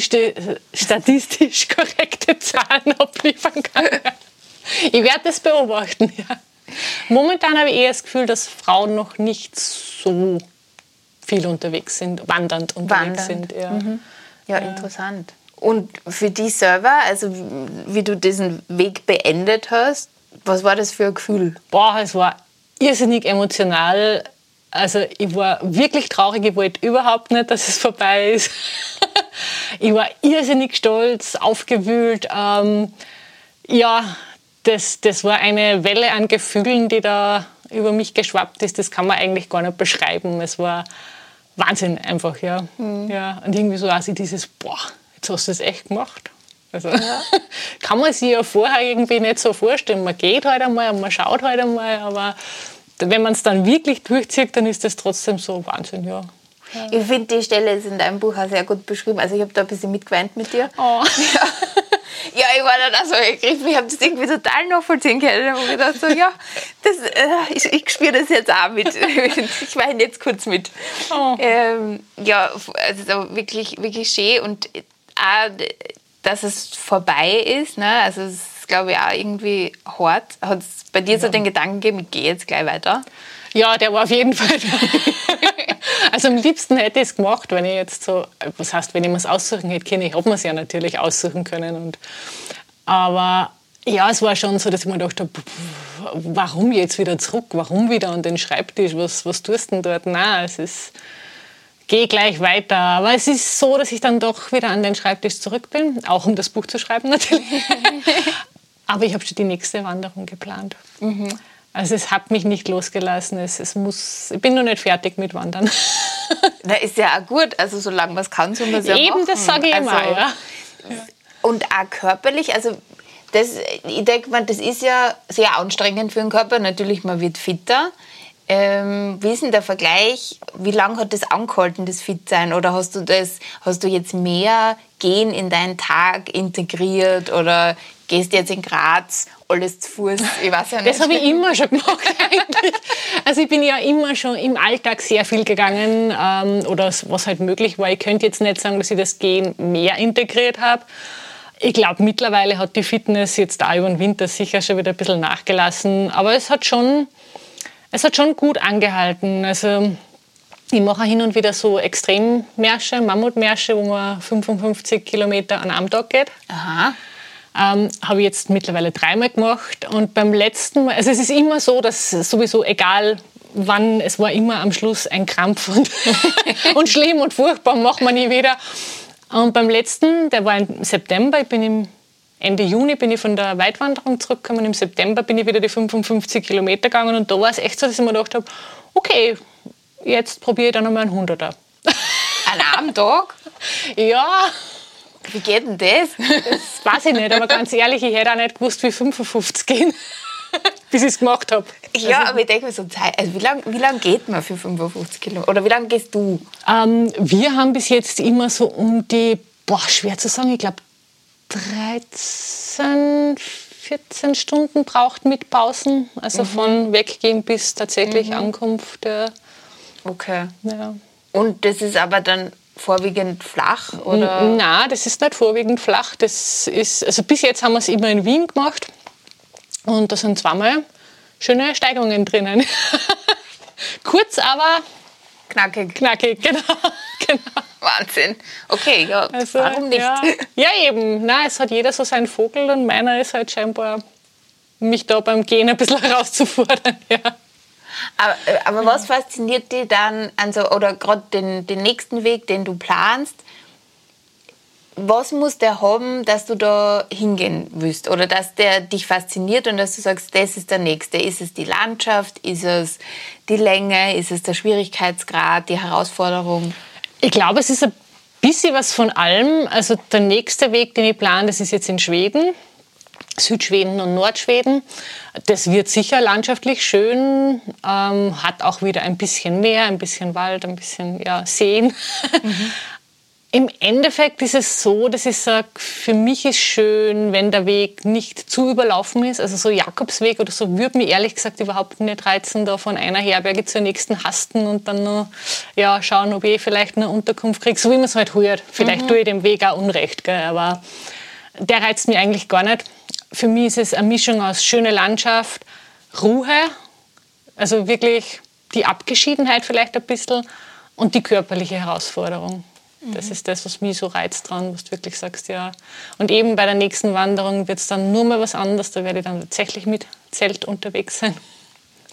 statistisch korrekte Zahlen abliefern kann. Ich werde das beobachten. Ja. Momentan habe ich eher das Gefühl, dass Frauen noch nicht so viel unterwegs sind, wandernd unterwegs sind. Ja. Ja, interessant. Und für dich selber, also wie du diesen Weg beendet hast, was war das für ein Gefühl? Es war irrsinnig emotional. Also ich war wirklich traurig, ich wollte überhaupt nicht, dass es vorbei ist. Ich war irrsinnig stolz, aufgewühlt. Ja, das war eine Welle an Gefühlen, die da über mich geschwappt ist. Das kann man eigentlich gar nicht beschreiben. Es war Wahnsinn einfach, ja. Ja, und irgendwie so also dieses, boah, jetzt hast du das echt gemacht. Also kann man sich ja vorher irgendwie nicht so vorstellen. Man geht halt einmal und man schaut halt einmal, aber wenn man es dann wirklich durchzieht, dann ist das trotzdem so Wahnsinn, ja. Ich finde, die Stelle ist in deinem Buch auch sehr gut beschrieben. Also ich habe da ein bisschen mitgeweint mit dir. Oh. Ja, ich war dann auch so ergriffen. Ich habe das irgendwie total nachvollziehen können. Ich habe gedacht, so, ja, ich spüre das jetzt auch mit. Ich weine jetzt kurz mit. Oh. Ja, also wirklich, wirklich schön. Und auch, dass es vorbei ist. Ne? Also es ist, glaube ich, auch irgendwie hart. Hat es bei dir so den Gedanken gegeben, ich gehe jetzt gleich weiter? Ja, der war auf jeden Fall da. Also am liebsten hätte ich es gemacht, wenn ich jetzt so, was heißt, wenn ich mir es aussuchen hätte können. Ich habe mir es ja natürlich aussuchen können. Aber ja, es war schon so, dass ich mir gedacht habe, warum jetzt wieder zurück? Warum wieder an den Schreibtisch? Was tust du denn dort? Nein, es ist, geh gleich weiter. Aber es ist so, dass ich dann doch wieder an den Schreibtisch zurück bin, auch um das Buch zu schreiben natürlich. Aber ich habe schon die nächste Wanderung geplant. Also es hat mich nicht losgelassen. Ich bin noch nicht fertig mit Wandern. Na, ist ja auch gut. Also solange man es kann, soll man es ja machen. Eben, das sage ich immer, ja. Und auch körperlich, also ich denke mal, das ist ja sehr anstrengend für den Körper. Natürlich, man wird fitter. Wie ist denn der Vergleich? Wie lange hat das angehalten, das Fitsein? Oder hast du jetzt mehr Gehen in deinen Tag integriert? Oder gehst du jetzt in Graz alles zu Fuß? Ich weiß ja nicht. Das habe ich immer schon gemacht eigentlich. Also ich bin ja immer schon im Alltag sehr viel gegangen oder was halt möglich war. Ich könnte jetzt nicht sagen, dass ich das Gehen mehr integriert habe. Ich glaube, mittlerweile hat die Fitness jetzt auch über den Winter sicher schon wieder ein bisschen nachgelassen. Aber es hat schon gut angehalten. Also ich mache hin und wieder so Extremmärsche, Mammutmärsche, wo man 55 Kilometer an einem Tag geht. Aha. Habe ich jetzt mittlerweile 3-mal gemacht. Und beim letzten Mal, also es ist immer so, dass sowieso egal wann, es war immer am Schluss ein Krampf und schlimm und furchtbar, macht man nie wieder. Und beim letzten, der war im September, Ende Juni bin ich von der Weitwanderung zurückgekommen. Im September bin ich wieder die 55 Kilometer gegangen und da war es echt so, dass ich mir gedacht habe, okay, jetzt probiere ich dann nochmal einen 100er. An einem Tag? Ja. Wie geht denn das? Das weiß ich nicht, aber ganz ehrlich, ich hätte auch nicht gewusst, wie 55 gehen, bis ich es gemacht habe. Ja, aber ich denke mir so, also wie lang geht man für 55 Kilometer? Oder wie lange gehst du? Wir haben bis jetzt immer so um die, schwer zu sagen, ich glaube 13, 14 Stunden braucht mit Pausen. Also von Weggehen bis tatsächlich Ankunft. Ja. Okay. Ja. Und das ist aber dann vorwiegend flach? Oder? Nein, das ist nicht vorwiegend flach. Das ist, also bis jetzt haben wir es immer in Wien gemacht. Und da sind 2-mal schöne Steigungen drinnen. Kurz, aber knackig, genau. Wahnsinn. Okay, ja, also, warum nicht? Ja, eben. Nein, es hat jeder so seinen Vogel und meiner ist halt scheinbar, mich da beim Gehen ein bisschen herauszufordern. Ja. Aber was fasziniert dich dann, also, oder gerade den nächsten Weg, den du planst, was muss der haben, dass du da hingehen willst? Oder dass der dich fasziniert und dass du sagst, das ist der nächste? Ist es die Landschaft? Ist es die Länge? Ist es der Schwierigkeitsgrad, die Herausforderung? Ich glaube, es ist ein bisschen was von allem. Also der nächste Weg, den ich plane, das ist jetzt in Schweden. Südschweden und Nordschweden. Das wird sicher landschaftlich schön, hat auch wieder ein bisschen Meer, ein bisschen Wald, ein bisschen Seen. Im Endeffekt ist es so, dass ich sage, für mich ist schön, wenn der Weg nicht zu überlaufen ist. Also so Jakobsweg oder so würde mich ehrlich gesagt überhaupt nicht reizen, da von einer Herberge zur nächsten hasten und dann noch schauen, ob ich vielleicht eine Unterkunft kriege, so wie man es halt hört. Vielleicht tue ich dem Weg auch Unrecht, gell? Aber der reizt mich eigentlich gar nicht. Für mich ist es eine Mischung aus schöner Landschaft, Ruhe, also wirklich die Abgeschiedenheit vielleicht ein bisschen und die körperliche Herausforderung. Das ist das, was mich so reizt dran, was du wirklich sagst, ja. Und eben bei der nächsten Wanderung wird es dann nur mal was anderes, da werde ich dann tatsächlich mit Zelt unterwegs sein.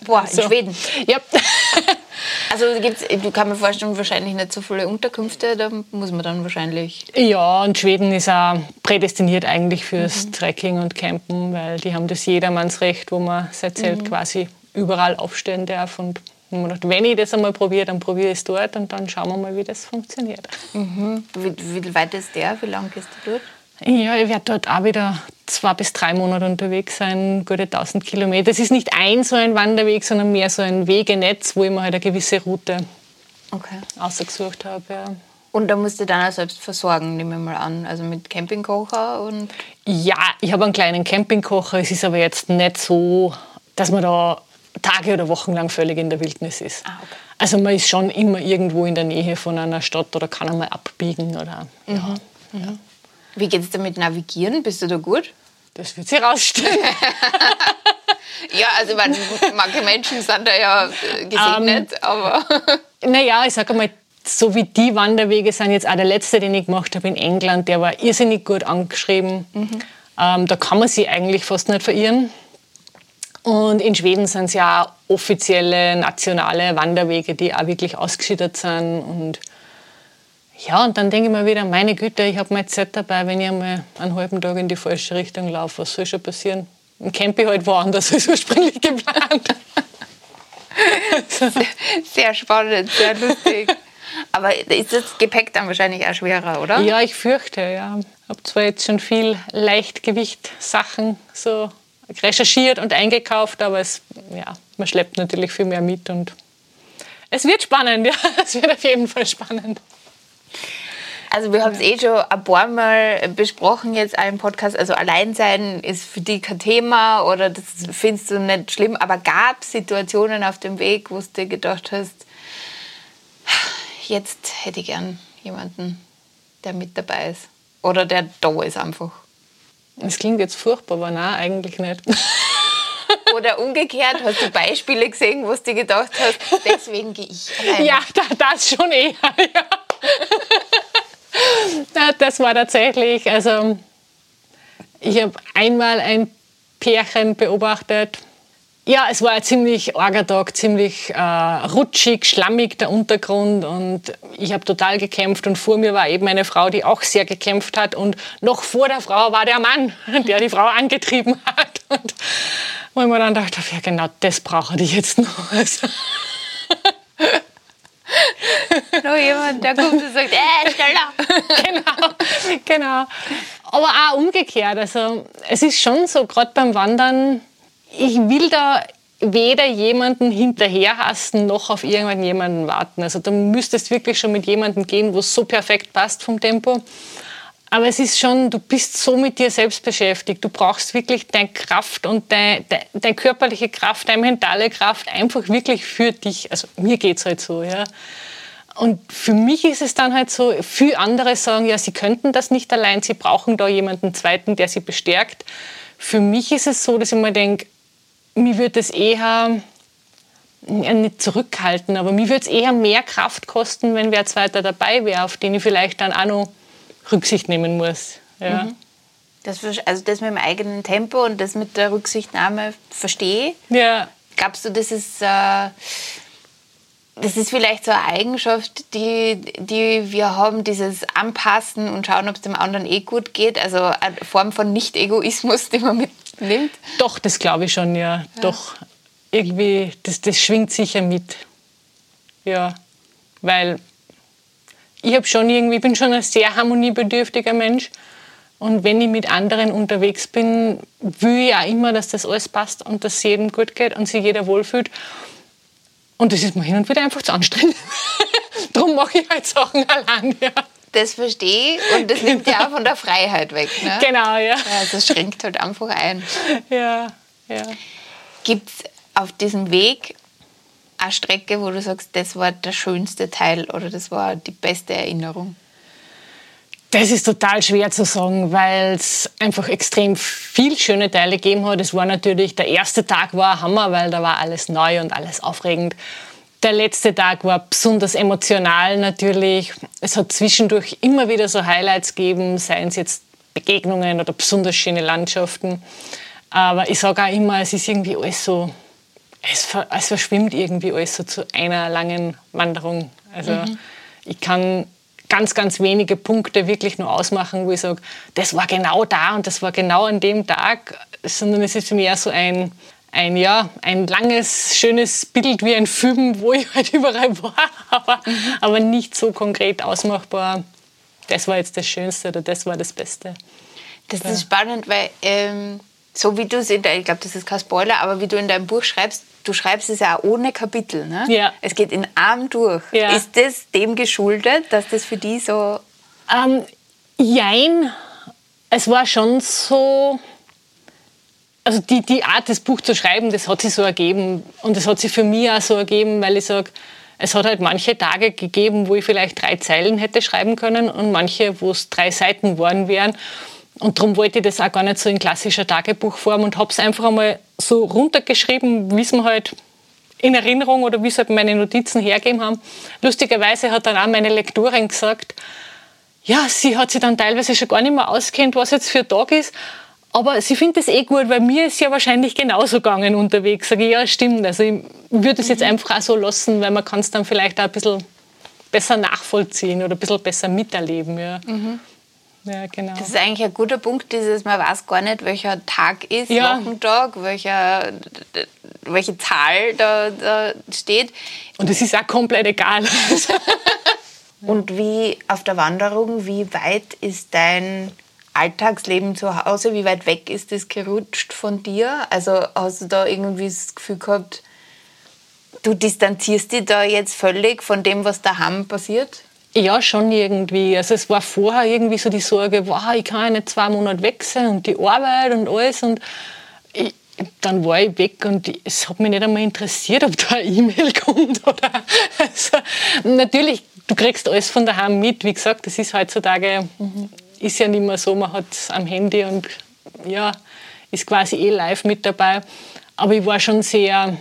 Boah, in Schweden? Ja. Also du kann mir vorstellen, wahrscheinlich nicht so viele Unterkünfte, da muss man dann wahrscheinlich... Ja, und Schweden ist auch prädestiniert eigentlich fürs Trekking und Campen, weil die haben das Jedermannsrecht, wo man sein Zelt quasi überall aufstellen darf. Und wenn ich das einmal probiere, dann probiere ich es dort und dann schauen wir mal, wie das funktioniert. Wie weit ist der? Wie lange gehst du dort? Ja, ich werde dort auch wieder 2 bis 3 Monate unterwegs sein, gute 1000 Kilometer. Es ist nicht so ein Wanderweg, sondern mehr so ein Wegenetz, wo ich mir halt eine gewisse Route ausgesucht habe. Ja. Und da musst du dann auch selbst versorgen, nehme ich mal an, also mit Campingkocher und... Ja, ich habe einen kleinen Campingkocher. Es ist aber jetzt nicht so, dass man da Tage oder Wochen lang völlig in der Wildnis ist. Ah, okay. Also man ist schon immer irgendwo in der Nähe von einer Stadt oder kann einmal abbiegen. Oder, ja. Wie geht es damit Navigieren? Bist du da gut? Das wird sich rausstellen. Ja, also manche Menschen sind da ja gesegnet, aber... Naja, ich sage einmal, so wie die Wanderwege sind jetzt auch der letzte, den ich gemacht habe in England, der war irrsinnig gut angeschrieben. Da kann man sich eigentlich fast nicht verirren. Und in Schweden sind es ja auch offizielle nationale Wanderwege, die auch wirklich ausgeschildert sind. Und ja, und dann denke ich mir wieder, meine Güte, ich habe mein Zelt dabei, wenn ich einmal einen halben Tag in die falsche Richtung laufe, was soll schon passieren? Ein Campi halt woanders als ursprünglich geplant. Sehr spannend, sehr lustig. Aber ist das Gepäck dann wahrscheinlich auch schwerer, oder? Ja, ich fürchte, ja. Ich habe zwar jetzt schon viel Leichtgewicht-Sachen so recherchiert und eingekauft, aber man schleppt natürlich viel mehr mit und es wird spannend, ja. Es wird auf jeden Fall spannend. Also wir haben es schon ein paar Mal besprochen jetzt auch im Podcast. Also Alleinsein ist für dich kein Thema oder das findest du nicht schlimm. Aber gab es Situationen auf dem Weg, wo du dir gedacht hast, jetzt hätte ich gern jemanden, der mit dabei ist. Oder der da ist einfach. Das klingt jetzt furchtbar, aber nein, eigentlich nicht. Oder umgekehrt, hast du Beispiele gesehen, wo du dir gedacht hast, deswegen gehe ich alleine? Ja, das schon eher, ja. Das war tatsächlich, also ich habe einmal ein Pärchen beobachtet. Ja, es war ein ziemlich arger Tag, ziemlich rutschig, schlammig der Untergrund und ich habe total gekämpft und vor mir war eben eine Frau, die auch sehr gekämpft hat und noch vor der Frau war der Mann, der die Frau angetrieben hat und wo ich mir dann dachte, ja genau, das brauche ich jetzt noch. Also. Noch jemand, der kommt und sagt, schneller. Genau. Aber auch umgekehrt. Also, es ist schon so, gerade beim Wandern, ich will da weder jemanden hinterherhasten, noch auf irgendjemanden warten. Also da müsstest wirklich schon mit jemandem gehen, wo es so perfekt passt vom Tempo. Aber es ist schon, du bist so mit dir selbst beschäftigt. Du brauchst wirklich deine Kraft und deine körperliche Kraft, deine mentale Kraft einfach wirklich für dich. Also mir geht es halt so, ja. Und für mich ist es dann halt so, viele andere sagen, ja, sie könnten das nicht allein, sie brauchen da jemanden Zweiten, der sie bestärkt. Für mich ist es so, dass ich mir denke, mir würde es eher, nicht zurückhalten, aber mir würde es eher mehr Kraft kosten, wenn wer Zweiter dabei wäre, auf den ich vielleicht dann auch noch Rücksicht nehmen muss. Ja. Also das mit dem eigenen Tempo und das mit der Rücksichtnahme verstehe. Ja. Glaubst du, das ist vielleicht so eine Eigenschaft, die wir haben, dieses Anpassen und schauen, ob es dem anderen gut geht? Also eine Form von Nicht-Egoismus, die man mitnimmt? Doch, das glaube ich schon, ja. Doch, irgendwie, das schwingt sicher mit. Ja, weil ich bin schon ein sehr harmoniebedürftiger Mensch. Und wenn ich mit anderen unterwegs bin, will ich auch immer, dass das alles passt und dass es jedem gut geht und sich jeder wohlfühlt. Und das ist mir hin und wieder einfach zu anstrengend. Darum mache ich halt Sachen allein. Ja. Das verstehe ich und das nimmt ja auch von der Freiheit weg. Ne? Genau, ja. Das schränkt halt einfach ein. Ja. Gibt es auf diesem Weg eine Strecke, wo du sagst, das war der schönste Teil oder das war die beste Erinnerung? Das ist total schwer zu sagen, weil es einfach extrem viele schöne Teile gegeben hat. Es war natürlich, der erste Tag war ein Hammer, weil da war alles neu und alles aufregend. Der letzte Tag war besonders emotional natürlich. Es hat zwischendurch immer wieder so Highlights gegeben, seien es jetzt Begegnungen oder besonders schöne Landschaften. Aber ich sage auch immer, es ist irgendwie alles so Es verschwimmt irgendwie alles so zu einer langen Wanderung. Also ich kann ganz, ganz wenige Punkte wirklich nur ausmachen, wo ich sage, das war genau da und das war genau an dem Tag, sondern es ist mehr so ein langes, schönes Bild wie ein Film, wo ich halt überall war, aber nicht so konkret ausmachbar, das war jetzt das Schönste oder das war das Beste. Das ist spannend, weil so wie du es ich glaube, das ist kein Spoiler, aber wie du in deinem Buch schreibst, du schreibst es ja auch ohne Kapitel, ne? Ja. Es geht in einem durch. Ja. Ist das dem geschuldet, dass das für dich so... Jein. Es war schon so... Also die Art, das Buch zu schreiben, das hat sich so ergeben. Und das hat sich für mich auch so ergeben, weil ich sage, es hat halt manche Tage gegeben, wo ich vielleicht 3 Zeilen hätte schreiben können und manche, wo es 3 Seiten geworden wären. Und darum wollte ich das auch gar nicht so in klassischer Tagebuchform und habe es einfach einmal so runtergeschrieben, wie es mir halt in Erinnerung oder wie es halt meine Notizen hergegeben haben. Lustigerweise hat dann auch meine Lektorin gesagt, ja, sie hat sich dann teilweise schon gar nicht mehr auskennt, was jetzt für ein Tag ist, aber sie findet das gut, weil mir ist ja wahrscheinlich genauso gegangen unterwegs. Sage ich, ja, stimmt, also ich würde es jetzt einfach auch so lassen, weil man kann es dann vielleicht auch ein bisschen besser nachvollziehen oder ein bisschen besser miterleben, ja. Ja, genau. Das ist eigentlich ein guter Punkt, man weiß gar nicht, welcher Tag ist, Wochentag, welche Zahl da steht. Und es ist auch komplett egal. Und wie auf der Wanderung, wie weit ist dein Alltagsleben zu Hause, wie weit weg ist das gerutscht von dir? Also hast du da irgendwie das Gefühl gehabt, du distanzierst dich da jetzt völlig von dem, was daheim passiert? Ja, schon irgendwie. Also es war vorher irgendwie so die Sorge, wow, ich kann ja nicht 2 Monate weg sein und die Arbeit und alles. Und dann war ich weg und es hat mich nicht einmal interessiert, ob da eine E-Mail kommt. Oder also, natürlich, du kriegst alles von daheim mit. Wie gesagt, das ist heutzutage, ist ja nicht mehr so, man hat es am Handy und ja, ist quasi live mit dabei. Aber ich war schon sehr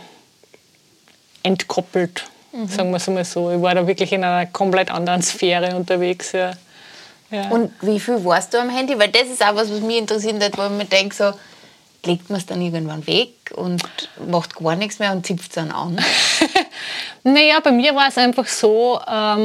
entkoppelt. Sagen wir es mal so. Ich war da wirklich in einer komplett anderen Sphäre unterwegs. Ja. Ja. Und wie viel warst du am Handy? Weil das ist auch was mich interessiert hat, wo ich mir denke, so, legt man es dann irgendwann weg und macht gar nichts mehr und zipft es dann an? Naja, bei mir war es einfach so,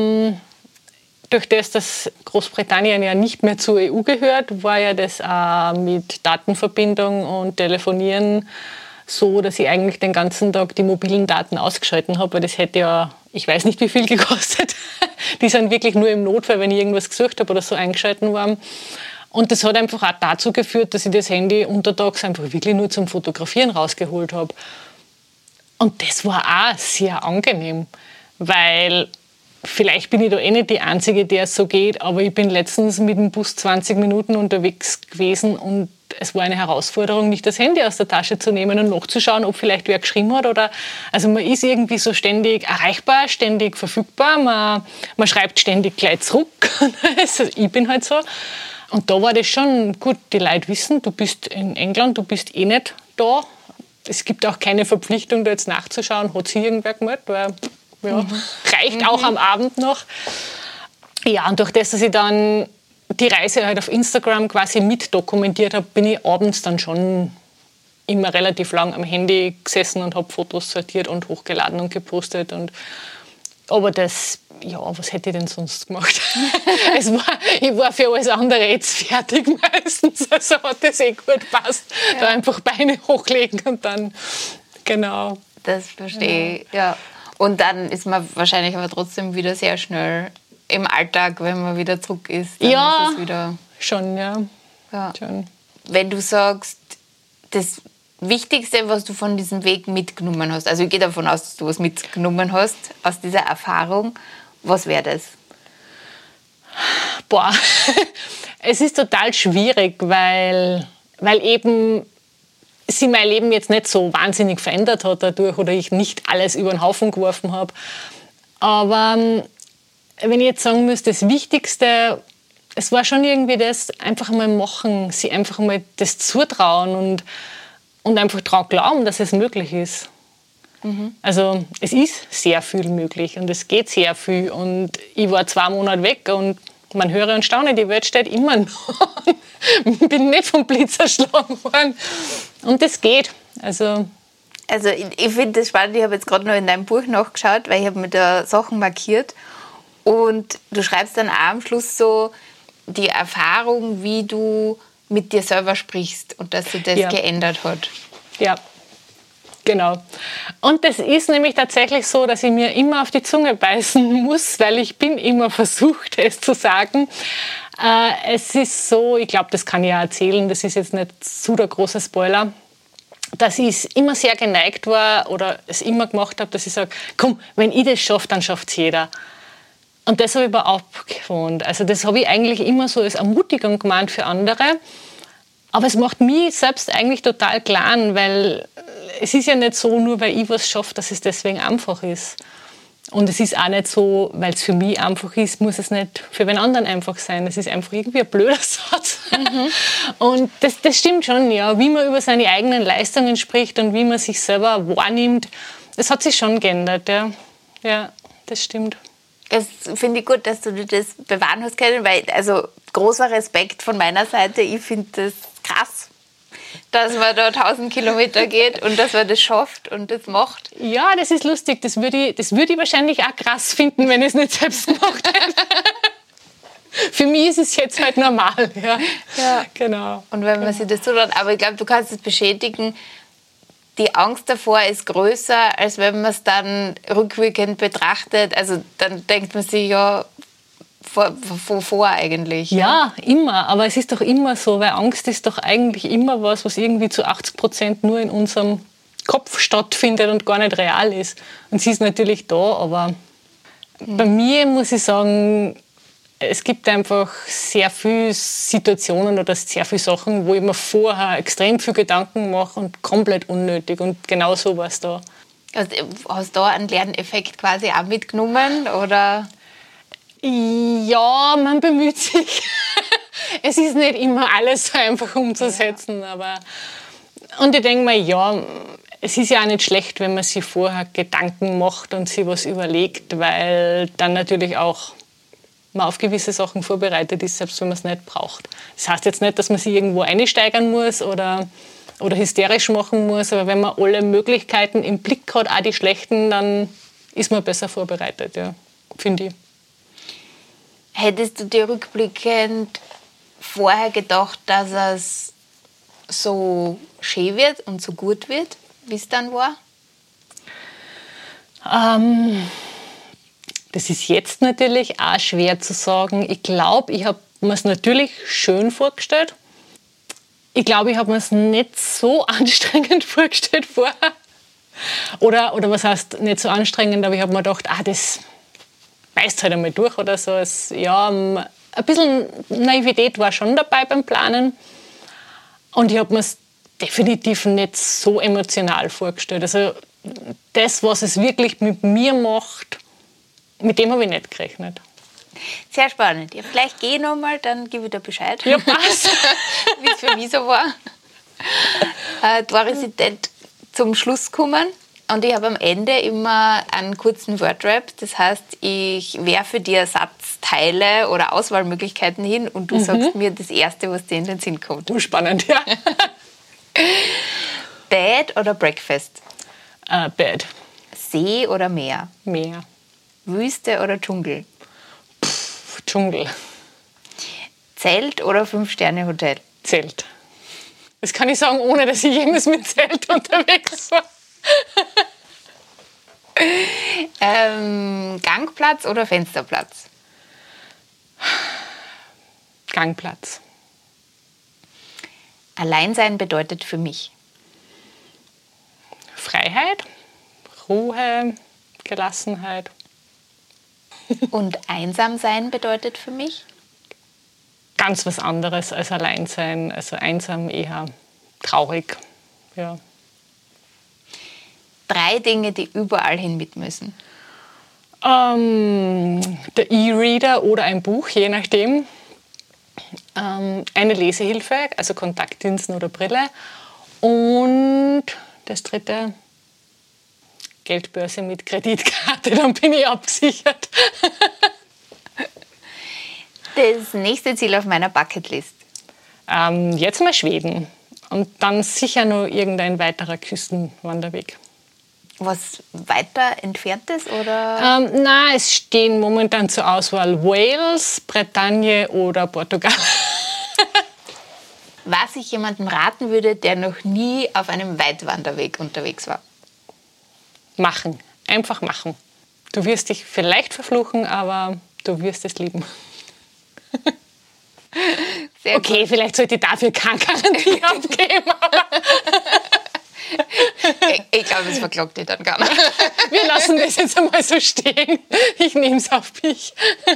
durch das, dass Großbritannien ja nicht mehr zur EU gehört, war ja das mit Datenverbindung und Telefonieren so, dass ich eigentlich den ganzen Tag die mobilen Daten ausgeschalten habe, weil das hätte ja, ich weiß nicht wie viel gekostet. Die sind wirklich nur im Notfall, wenn ich irgendwas gesucht habe oder so eingeschalten waren. Und das hat einfach auch dazu geführt, dass ich das Handy untertags einfach wirklich nur zum Fotografieren rausgeholt habe. Und das war auch sehr angenehm, weil vielleicht bin ich da nicht die Einzige, der es so geht, aber ich bin letztens mit dem Bus 20 Minuten unterwegs gewesen und es war eine Herausforderung, nicht das Handy aus der Tasche zu nehmen und nachzuschauen, ob vielleicht wer geschrieben hat. Also man ist irgendwie so ständig erreichbar, ständig verfügbar, man schreibt ständig gleich zurück. Also ich bin halt so. Und da war das schon gut, die Leute wissen, du bist in England, du bist eh nicht da. Es gibt auch keine Verpflichtung, da jetzt nachzuschauen, hat sich irgendwer gemeldet, weil reicht auch am Abend noch. Ja, und durch das, dass ich dann die Reise halt auf Instagram quasi mit dokumentiert habe, bin ich abends dann schon immer relativ lang am Handy gesessen und habe Fotos sortiert und hochgeladen und gepostet. Aber das, ja, was hätte ich denn sonst gemacht? Ich war für alles andere jetzt fertig meistens, also hat das eh gut gepasst. Ja. Da einfach Beine hochlegen und dann, genau. Das verstehe ich, ja. Und dann ist man wahrscheinlich aber trotzdem wieder sehr schnell im Alltag, wenn man wieder zurück ist. Dann ja, ist es wieder schon, ja. Schon. Wenn du sagst, das Wichtigste, was du von diesem Weg mitgenommen hast, also ich gehe davon aus, dass du was mitgenommen hast aus dieser Erfahrung, was wäre das? Boah, es ist total schwierig, weil eben sich mein Leben jetzt nicht so wahnsinnig verändert hat dadurch oder ich nicht alles über den Haufen geworfen habe. Aber wenn ich jetzt sagen müsste, das Wichtigste, es war schon irgendwie das, einfach mal machen, sich einfach mal das zutrauen und einfach daran glauben, dass es möglich ist. Also es ist sehr viel möglich und es geht sehr viel. Und ich war 2 Monate weg und man höre und staune, die Welt steht immer noch. Ich bin nicht vom Blitz erschlagen worden. Und das geht. Also Also ich finde das spannend, ich habe jetzt gerade noch in deinem Buch nachgeschaut, weil ich habe mir da Sachen markiert und du schreibst dann auch am Schluss so die Erfahrung, wie du mit dir selber sprichst und dass sich das geändert hat. Ja, genau. Und das ist nämlich tatsächlich so, dass ich mir immer auf die Zunge beißen muss, weil ich bin immer versucht, es zu sagen. Es ist so, ich glaube, das kann ich ja erzählen, das ist jetzt nicht so der große Spoiler, dass ich immer sehr geneigt war oder es immer gemacht habe, dass ich sage, komm, wenn ich das schaffe, dann schafft es jeder. Und das habe ich mir abgewohnt. Also das habe ich eigentlich immer so als Ermutigung gemeint für andere. Aber es macht mich selbst eigentlich total klein, weil es ist ja nicht so, nur weil ich was schaffe, dass es deswegen einfach ist. Und es ist auch nicht so, weil es für mich einfach ist, muss es nicht für den anderen einfach sein. Es ist einfach irgendwie ein blöder Satz. Und das stimmt schon, ja. Wie man über seine eigenen Leistungen spricht und wie man sich selber wahrnimmt, das hat sich schon geändert, ja. Ja, das stimmt. Das finde ich gut, dass du dir das bewahren hast können, weil, also, großer Respekt von meiner Seite. Ich finde das krass, dass man da 1000 Kilometer geht und dass man das schafft und das macht. Ja, das ist lustig. Das würde ich wahrscheinlich auch krass finden, wenn ich es nicht selbst gemacht hätte. Für mich ist es jetzt halt normal. Ja, genau. Und wenn man sich das zutraut, aber ich glaube, du kannst es bestätigen, die Angst davor ist größer, als wenn man es dann rückwirkend betrachtet. Also dann denkt man sich ja, vor eigentlich. Ja, immer. Aber es ist doch immer so, weil Angst ist doch eigentlich immer was irgendwie zu 80% nur in unserem Kopf stattfindet und gar nicht real ist. Und sie ist natürlich da, aber bei mir muss ich sagen, es gibt einfach sehr viele Situationen oder sehr viele Sachen, wo ich mir vorher extrem viel Gedanken mache und komplett unnötig. Und genau so war es da. Also, hast du da einen Lerneffekt quasi auch mitgenommen, oder? Ja, man bemüht sich. Es ist nicht immer alles so einfach umzusetzen. Aber und ich denke mir, ja, es ist ja auch nicht schlecht, wenn man sich vorher Gedanken macht und sich was überlegt, weil dann natürlich auch man auf gewisse Sachen vorbereitet ist, selbst wenn man es nicht braucht. Das heißt jetzt nicht, dass man sich irgendwo einsteigern muss oder hysterisch machen muss, aber wenn man alle Möglichkeiten im Blick hat, auch die schlechten, dann ist man besser vorbereitet, ja, finde ich. Hättest du dir rückblickend vorher gedacht, dass es so schön wird und so gut wird, wie es dann war? Das ist jetzt natürlich auch schwer zu sagen. Ich glaube, ich habe mir es natürlich schön vorgestellt. Ich glaube, ich habe mir es nicht so anstrengend vorgestellt vorher. Oder was heißt nicht so anstrengend, aber ich habe mir gedacht, das beißt halt einmal durch oder so. Ein bisschen Naivität war schon dabei beim Planen. Und ich habe mir es definitiv nicht so emotional vorgestellt. Also das, was es wirklich mit mir macht, mit dem habe ich nicht gerechnet. Sehr spannend. Ja, vielleicht gehe ich noch mal, dann gebe ich dir Bescheid. Ja, passt. Wie es für mich so war. Doris ist nicht zum Schluss gekommen und ich habe am Ende immer einen kurzen Wordrap. Das heißt, ich werfe dir Satzteile oder Auswahlmöglichkeiten hin und du sagst mir das Erste, was dir in den Sinn kommt. Spannend, ja. Bed oder Breakfast? Bed. See oder Meer? Meer. Wüste oder Dschungel? Dschungel. Zelt oder 5-Sterne-Hotel? Zelt. Das kann ich sagen, ohne dass ich jemals mit Zelt unterwegs war. Gangplatz oder Fensterplatz? Gangplatz. Alleinsein bedeutet für mich? Freiheit, Ruhe, Gelassenheit. Und einsam sein bedeutet für mich? Ganz was anderes als allein sein. Also einsam eher traurig. Ja. 3 Dinge, die überall hin mit müssen. Der E-Reader oder ein Buch, je nachdem. Eine Lesehilfe, also Kontaktlinsen oder Brille. Und das 3. Geldbörse mit Kreditkarte, dann bin ich abgesichert. Das nächste Ziel auf meiner Bucketlist? Jetzt mal Schweden. Und dann sicher noch irgendein weiterer Küstenwanderweg. Was weiter entferntes oder? Nein, es stehen momentan zur Auswahl Wales, Bretagne oder Portugal. Was ich jemandem raten würde, der noch nie auf einem Weitwanderweg unterwegs war? Machen. Einfach machen. Du wirst dich vielleicht verfluchen, aber du wirst es lieben. Sehr okay, gut. Vielleicht sollte ich dafür keine Garantie abgeben. Ich glaube, es verklagt dich dann gar nicht. Wir lassen das jetzt einmal so stehen. Ich nehme es auf mich.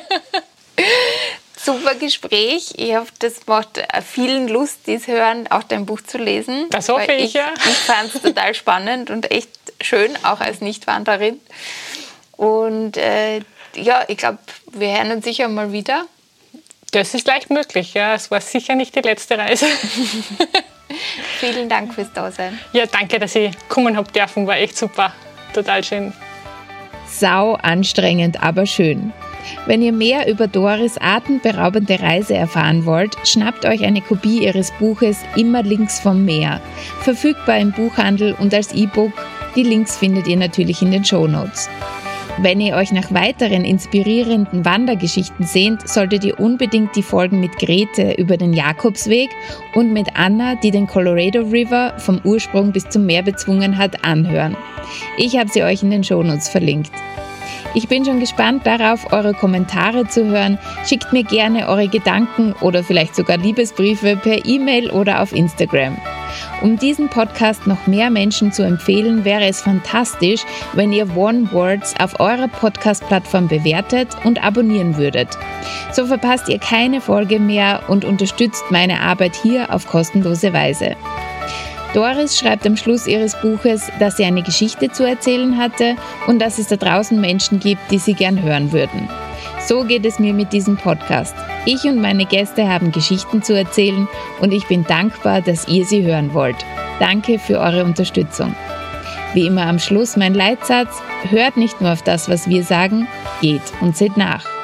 Super Gespräch. Ich hoffe, das macht vielen Lust, dies hören, auch dein Buch zu lesen. Das hoffe ich, ja. Ich fand es total spannend und echt schön, auch als Nichtwanderin. Und ich glaube, wir hören uns sicher mal wieder. Das ist leicht möglich, ja. Es war sicher nicht die letzte Reise. Vielen Dank fürs Dasein. Ja, danke, dass ich kommen habe dürfen. War echt super. Total schön. Sau anstrengend, aber schön. Wenn ihr mehr über Doris' atemberaubende Reise erfahren wollt, schnappt euch eine Kopie ihres Buches Immer links vom Meer. Verfügbar im Buchhandel und als E-Book. Die Links findet ihr natürlich in den Shownotes. Wenn ihr euch nach weiteren inspirierenden Wandergeschichten sehnt, solltet ihr unbedingt die Folgen mit Grete über den Jakobsweg und mit Anna, die den Colorado River vom Ursprung bis zum Meer bezwungen hat, anhören. Ich habe sie euch in den Shownotes verlinkt. Ich bin schon gespannt darauf, eure Kommentare zu hören. Schickt mir gerne eure Gedanken oder vielleicht sogar Liebesbriefe per E-Mail oder auf Instagram. Um diesen Podcast noch mehr Menschen zu empfehlen, wäre es fantastisch, wenn ihr OneWords auf eurer Podcast-Plattform bewertet und abonnieren würdet. So verpasst ihr keine Folge mehr und unterstützt meine Arbeit hier auf kostenlose Weise. Doris schreibt am Schluss ihres Buches, dass sie eine Geschichte zu erzählen hatte und dass es da draußen Menschen gibt, die sie gern hören würden. So geht es mir mit diesem Podcast. Ich und meine Gäste haben Geschichten zu erzählen und ich bin dankbar, dass ihr sie hören wollt. Danke für eure Unterstützung. Wie immer am Schluss mein Leitsatz: Hört nicht nur auf das, was wir sagen, geht und seht nach.